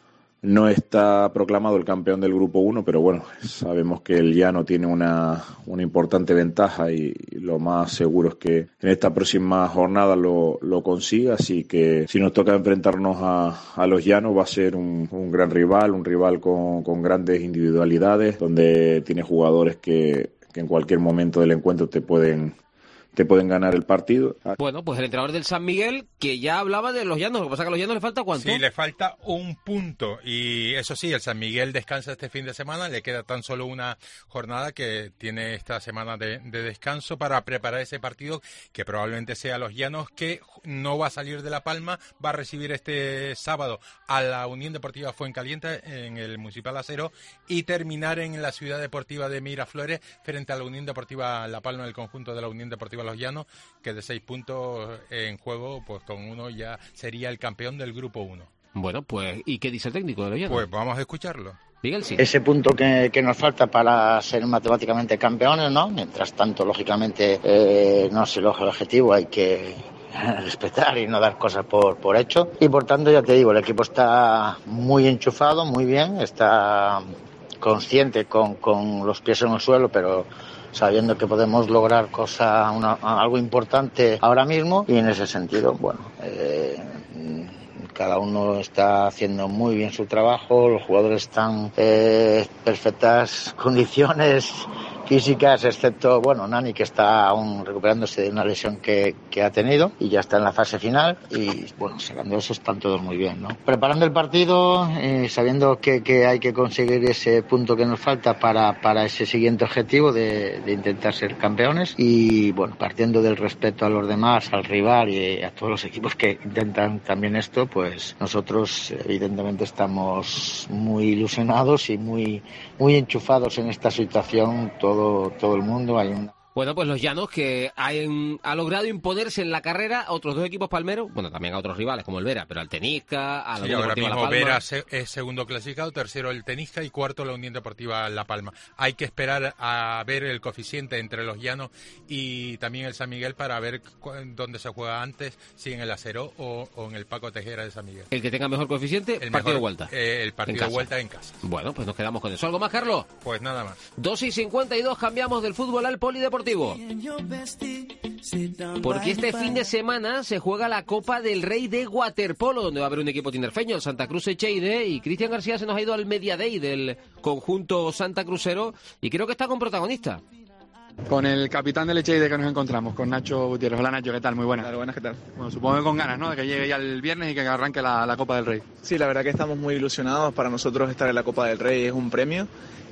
no está proclamado el campeón del Grupo 1, pero bueno, sabemos que el Llano tiene una importante ventaja y lo más seguro es que en esta próxima jornada lo consiga, así que si nos toca enfrentarnos a los Llanos va a ser un gran rival, un rival con grandes individualidades, donde tiene jugadores que en cualquier momento del encuentro te pueden ganar el partido. Bueno, pues el entrenador del San Miguel, que ya hablaba de los Llanos, lo que pasa es que a los Llanos le falta ¿cuánto? Sí, le falta un punto, y eso sí, el San Miguel descansa este fin de semana, le queda tan solo una jornada que tiene esta semana de descanso para preparar ese partido, que probablemente sea los Llanos, que no va a salir de La Palma, va a recibir este sábado a la Unión Deportiva Fuencaliente en el Municipal Acero, y terminar en la Ciudad Deportiva de Miraflores frente a la Unión Deportiva La Palma, el conjunto de la Unión Deportiva Los Llanos, que de 6 puntos en juego, pues con uno ya sería el campeón del Grupo 1. Bueno, pues, ¿y qué dice el técnico de Los Llanos? Pues vamos a escucharlo. Miguel, sí. Ese punto que nos falta para ser matemáticamente campeones, ¿no? Mientras tanto, lógicamente, no se logra el objetivo, hay que respetar y no dar cosas por hecho. Y por tanto, ya te digo, el equipo está muy enchufado, muy bien, está consciente con los pies en el suelo, pero sabiendo que podemos lograr algo importante ahora mismo, y en ese sentido, bueno, cada uno está haciendo muy bien su trabajo, los jugadores están en perfectas condiciones físicas, excepto, bueno, Nani, que está aún recuperándose de una lesión que ha tenido y ya está en la fase final, y bueno, sacando eso están todos muy bien, ¿no? Preparando el partido, sabiendo que hay que conseguir ese punto que nos falta para ese siguiente objetivo de intentar ser campeones, y bueno, partiendo del respeto a los demás, al rival y a todos los equipos que intentan también esto, pues nosotros evidentemente estamos muy ilusionados y muy enchufados en esta situación, todo el mundo. Bueno, pues los Llanos, que ha logrado imponerse en la carrera a otros dos equipos palmeros, bueno, también a otros rivales como el Vera, pero al Tenisca, a la Unión Deportiva La Palma. Vera es segundo clasificado, tercero el Tenisca y cuarto la Unión Deportiva La Palma. Hay que esperar a ver el coeficiente entre los Llanos y también el San Miguel para ver dónde se juega antes, si en el Acero o en el Paco Tejera de San Miguel. El que tenga mejor coeficiente, partido de vuelta. El partido de vuelta en casa. Bueno, pues nos quedamos con eso. ¿Algo más, Carlos? Pues nada más. 2:52, cambiamos del fútbol al polideportivo. Porque este fin de semana se juega la Copa del Rey de waterpolo, donde va a haber un equipo tinerfeño, el Santa Cruz Echeide, y Cristian García se nos ha ido al Media Day del conjunto Santa Crucero, y creo que está con protagonista. Con el capitán del Echeide que nos encontramos, con Nacho Gutiérrez. Hola Nacho, ¿qué tal? Muy buenas. Claro, buenas, ¿qué tal? Bueno, supongo que con ganas, ¿no? De que llegue ya el viernes y que arranque la Copa del Rey. Sí, la verdad que estamos muy ilusionados. Para nosotros estar en la Copa del Rey es un premio,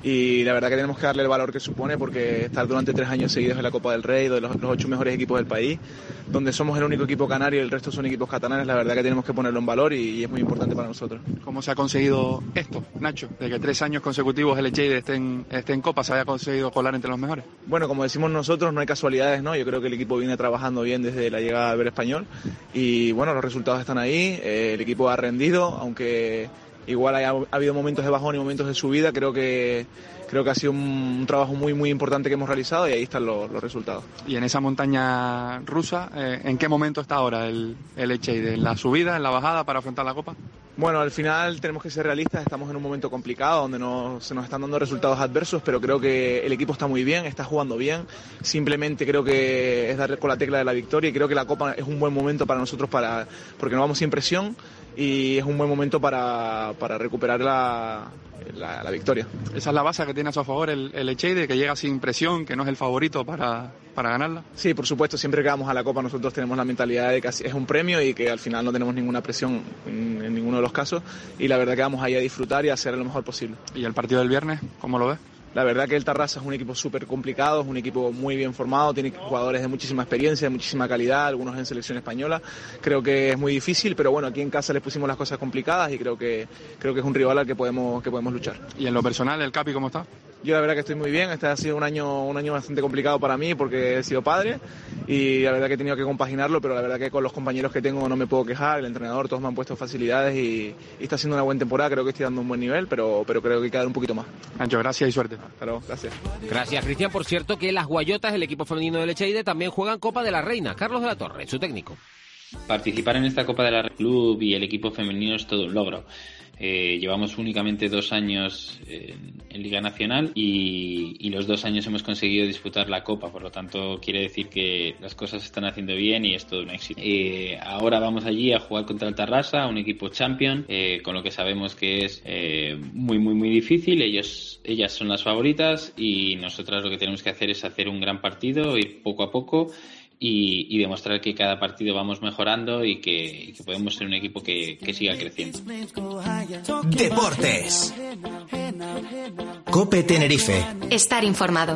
y la verdad que tenemos que darle el valor que supone, porque estar durante 3 años seguidos en la Copa del Rey, de los 8 mejores equipos del país, donde somos el único equipo canario y el resto son equipos catalanes, la verdad que tenemos que ponerlo en valor y es muy importante para nosotros. ¿Cómo se ha conseguido esto, Nacho? De que 3 años consecutivos el Echeide esté en Copa, ¿se haya conseguido colar entre los mejores? Bueno, como decimos nosotros, no hay casualidades, ¿no? Yo creo que el equipo viene trabajando bien desde la llegada de Ver Español, y bueno, los resultados están ahí, el equipo ha rendido, aunque igual ha habido momentos de bajón y momentos de subida. Creo que ha sido un trabajo muy importante que hemos realizado, y ahí están los resultados. Y en esa montaña rusa, ¿en qué momento está ahora el Echeide? ¿En la subida, en la bajada para afrontar la Copa? Bueno, al final tenemos que ser realistas, estamos en un momento complicado donde se nos están dando resultados adversos, pero creo que el equipo está muy bien, está jugando bien. Simplemente creo que es dar con la tecla de la victoria, y creo que la Copa es un buen momento para nosotros porque nos vamos sin presión, y es un buen momento para recuperar la victoria. Esa es la base que tiene a su favor el Echeide, que llega sin presión, que no es el favorito para ganarla. Sí, por supuesto, siempre que vamos a la Copa nosotros tenemos la mentalidad de que es un premio y que al final no tenemos ninguna presión en ninguno de los casos, y la verdad que vamos ahí a disfrutar y a hacer lo mejor posible. ¿Y el partido del viernes, cómo lo ves? La verdad que el Tarrasa es un equipo súper complicado, es un equipo muy bien formado, tiene jugadores de muchísima experiencia, de muchísima calidad, algunos en selección española. Creo que es muy difícil, pero bueno, aquí en casa les pusimos las cosas complicadas, y creo que es un rival al que podemos luchar. ¿Y en lo personal, el Capi cómo está? Yo la verdad que estoy muy bien. Este ha sido un año bastante complicado para mí, porque he sido padre, y la verdad que he tenido que compaginarlo, pero la verdad que con los compañeros que tengo no me puedo quejar. El entrenador, todos me han puesto facilidades, y está siendo una buena temporada. Creo que estoy dando un buen nivel, pero creo que hay que dar un poquito más. Ancho, gracias y suerte. Hasta luego, gracias. Gracias, Cristian. Por cierto, que las Guayotas, el equipo femenino del Echeide, también juegan Copa de la Reina. Carlos de la Torre, su técnico. Participar en esta Copa de la Reina Club y el equipo femenino es todo un logro. Llevamos únicamente 2 años en Liga Nacional y los 2 años hemos conseguido disputar la Copa, por lo tanto quiere decir que las cosas se están haciendo bien y es todo un éxito. Ahora vamos allí a jugar contra el Tarrasa, un equipo champion, con lo que sabemos que es muy muy muy difícil. Ellas son las favoritas y nosotras lo que tenemos que hacer es hacer un gran partido, ir poco a poco y demostrar que cada partido vamos mejorando y que podemos ser un equipo que siga creciendo. Deportes. COPE Tenerife. Estar informado.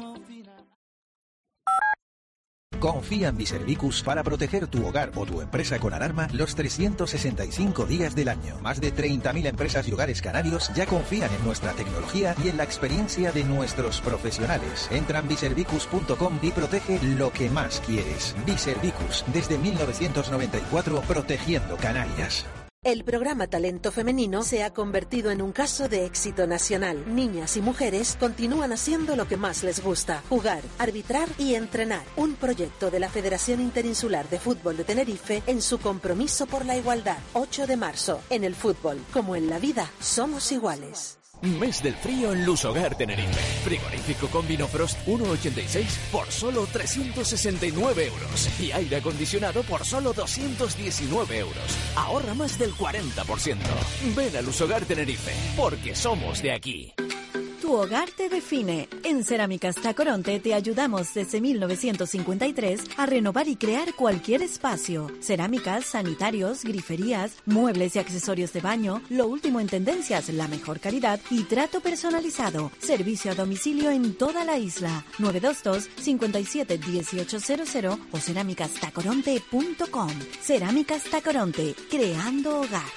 Confía en Biservicus para proteger tu hogar o tu empresa con alarma los 365 días del año. Más de 30.000 empresas y hogares canarios ya confían en nuestra tecnología y en la experiencia de nuestros profesionales. Entra en biservicus.com y protege lo que más quieres. Biservicus, desde 1994, protegiendo Canarias. El programa Talento Femenino se ha convertido en un caso de éxito nacional. Niñas y mujeres continúan haciendo lo que más les gusta: jugar, arbitrar y entrenar. Un proyecto de la Federación Interinsular de Fútbol de Tenerife en su compromiso por la igualdad. 8 de marzo. En el fútbol, como en la vida, somos iguales. Mes del frío en Lusogar Tenerife. Frigorífico con Vinofrost 1,86 por solo 369 euros. Y aire acondicionado por solo 219 euros. Ahorra más del 40%. Ven a Lusogar Tenerife, porque somos de aquí. Tu hogar te define. En Cerámicas Tacoronte te ayudamos desde 1953 a renovar y crear cualquier espacio. Cerámicas, sanitarios, griferías, muebles y accesorios de baño, lo último en tendencias, la mejor calidad y trato personalizado. Servicio a domicilio en toda la isla. 922 57 1800 o cerámicastacoronte.com. Cerámicas Tacoronte, creando hogar.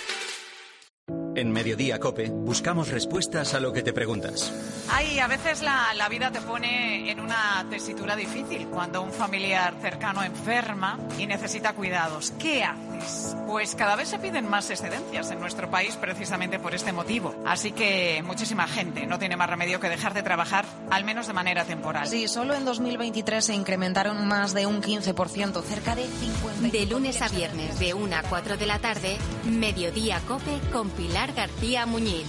En Mediodía COPE buscamos respuestas a lo que te preguntas. A veces la vida te pone en una tesitura difícil cuando un familiar cercano enferma y necesita cuidados. ¿Qué haces? Pues cada vez se piden más excedencias en nuestro país precisamente por este motivo. Así que muchísima gente no tiene más remedio que dejar de trabajar, al menos de manera temporal. Sí, solo en 2023 se incrementaron más de un 15%, cerca de 50. De lunes a viernes, de 1 a 4 de la tarde, Mediodía COPE con Pilar García Muñiz.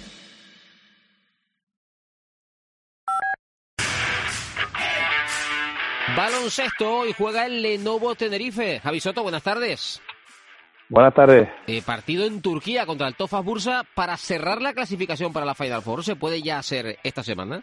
Baloncesto, hoy juega el Lenovo Tenerife. Javi Soto, buenas tardes. Buenas tardes. Partido en Turquía contra el Tofas Bursa para cerrar la clasificación para la Final Four. ¿Se puede ya hacer esta semana?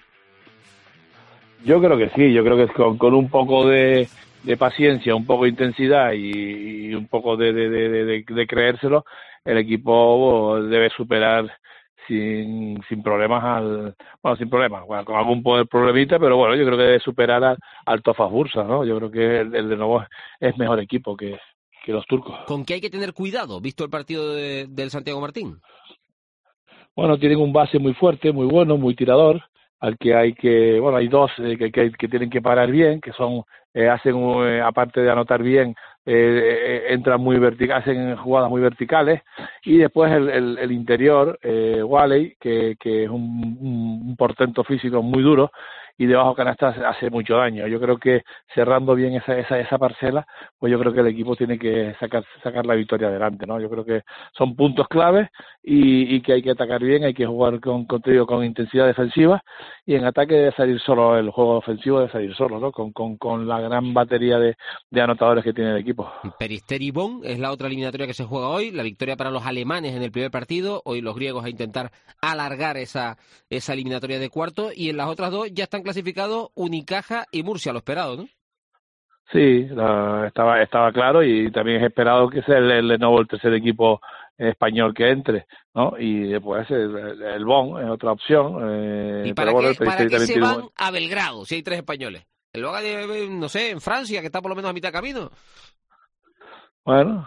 Yo creo que sí, yo creo que con un poco de paciencia, un poco de intensidad y un poco de creérselo, el equipo debe superar sin problemas sin problemas, bueno, con algún problemita, pero bueno, yo creo que debe superar al Tofas Bursa, ¿no? Yo creo que el de nuevo es mejor equipo que los turcos. ¿Con qué hay que tener cuidado, visto el partido del Santiago Martín? Bueno, tienen un base muy fuerte, muy bueno, muy tirador, al que hay dos que tienen que parar bien, que son aparte de anotar bien, entran muy vertical, hacen jugadas muy verticales, y después el interior, Wally, que es un portento físico muy duro y debajo canasta hace mucho daño. Yo creo que cerrando bien esa parcela, pues yo creo que el equipo tiene que sacar la victoria adelante, ¿no? Yo creo que son puntos claves y que hay que atacar bien, hay que jugar con intensidad defensiva, y en ataque debe salir solo, el juego ofensivo debe salir solo, ¿no? Con la gran batería de anotadores que tiene el equipo. Peristeri Bonn es la otra eliminatoria que se juega hoy, la victoria para los alemanes en el primer partido, hoy los griegos a intentar alargar esa eliminatoria de cuarto, y en las otras dos ya están clasificados Unicaja y Murcia, lo esperado, ¿no? Sí, estaba claro, y también es esperado que sea el Lenovo el tercer equipo español que entre, ¿no? Y después el Bonn es otra opción. ¿Y para qué se van a Belgrado si hay tres españoles? El Boga, no sé, en Francia, que está por lo menos a mitad de camino. Bueno,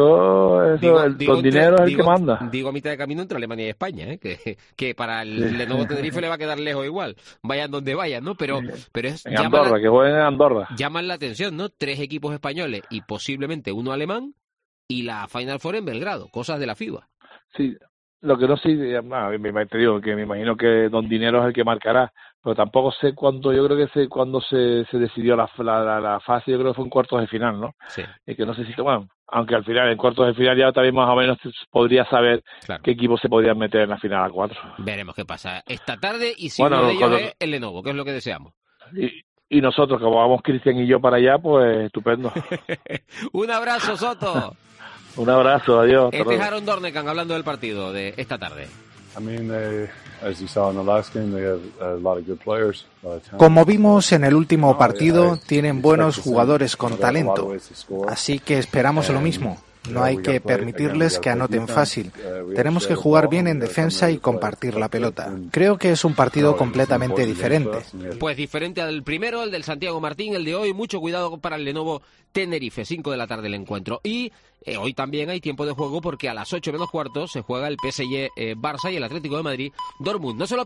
con dinero es el que manda. Digo a mitad de camino entre Alemania y España, que para el Lenovo Tenerife le va a quedar lejos igual, vayan donde vayan, ¿no? Pero es en Andorra, que jueguen en Andorra. Llaman la atención, ¿no? 3 equipos españoles y posiblemente uno alemán, y la Final Four en Belgrado, cosas de la FIBA. Sí, Lo que no sé, te digo que me imagino que Don Dinero es el que marcará, pero tampoco sé cuándo, yo creo que cuándo se decidió la fase, yo creo que fue en cuartos de final, ¿no? Sí. Y que no sé si, bueno, aunque al final, en cuartos de final ya también más o menos podría saber qué equipos se podrían meter en la final a 4. Veremos qué pasa esta tarde y si uno de ellos es el Lenovo, que es lo que deseamos. Y nosotros, como vamos Cristian y yo para allá, pues estupendo. Un abrazo, Soto. Un abrazo, adiós. Este es Aaron Dornekan hablando del partido de esta tarde. Como vimos en el último partido, tienen buenos jugadores con talento, así que esperamos lo mismo. No hay que permitirles que anoten fácil. Tenemos que jugar bien en defensa y compartir la pelota. Creo que es un partido completamente diferente. Pues diferente al primero, el del Santiago Martín, el de hoy. Mucho cuidado para el Lenovo Tenerife, 5 de la tarde el encuentro. Y hoy también hay tiempo de juego porque a las 8 menos cuarto se juega el PSG Barça y el Atlético de Madrid Dortmund. No se lo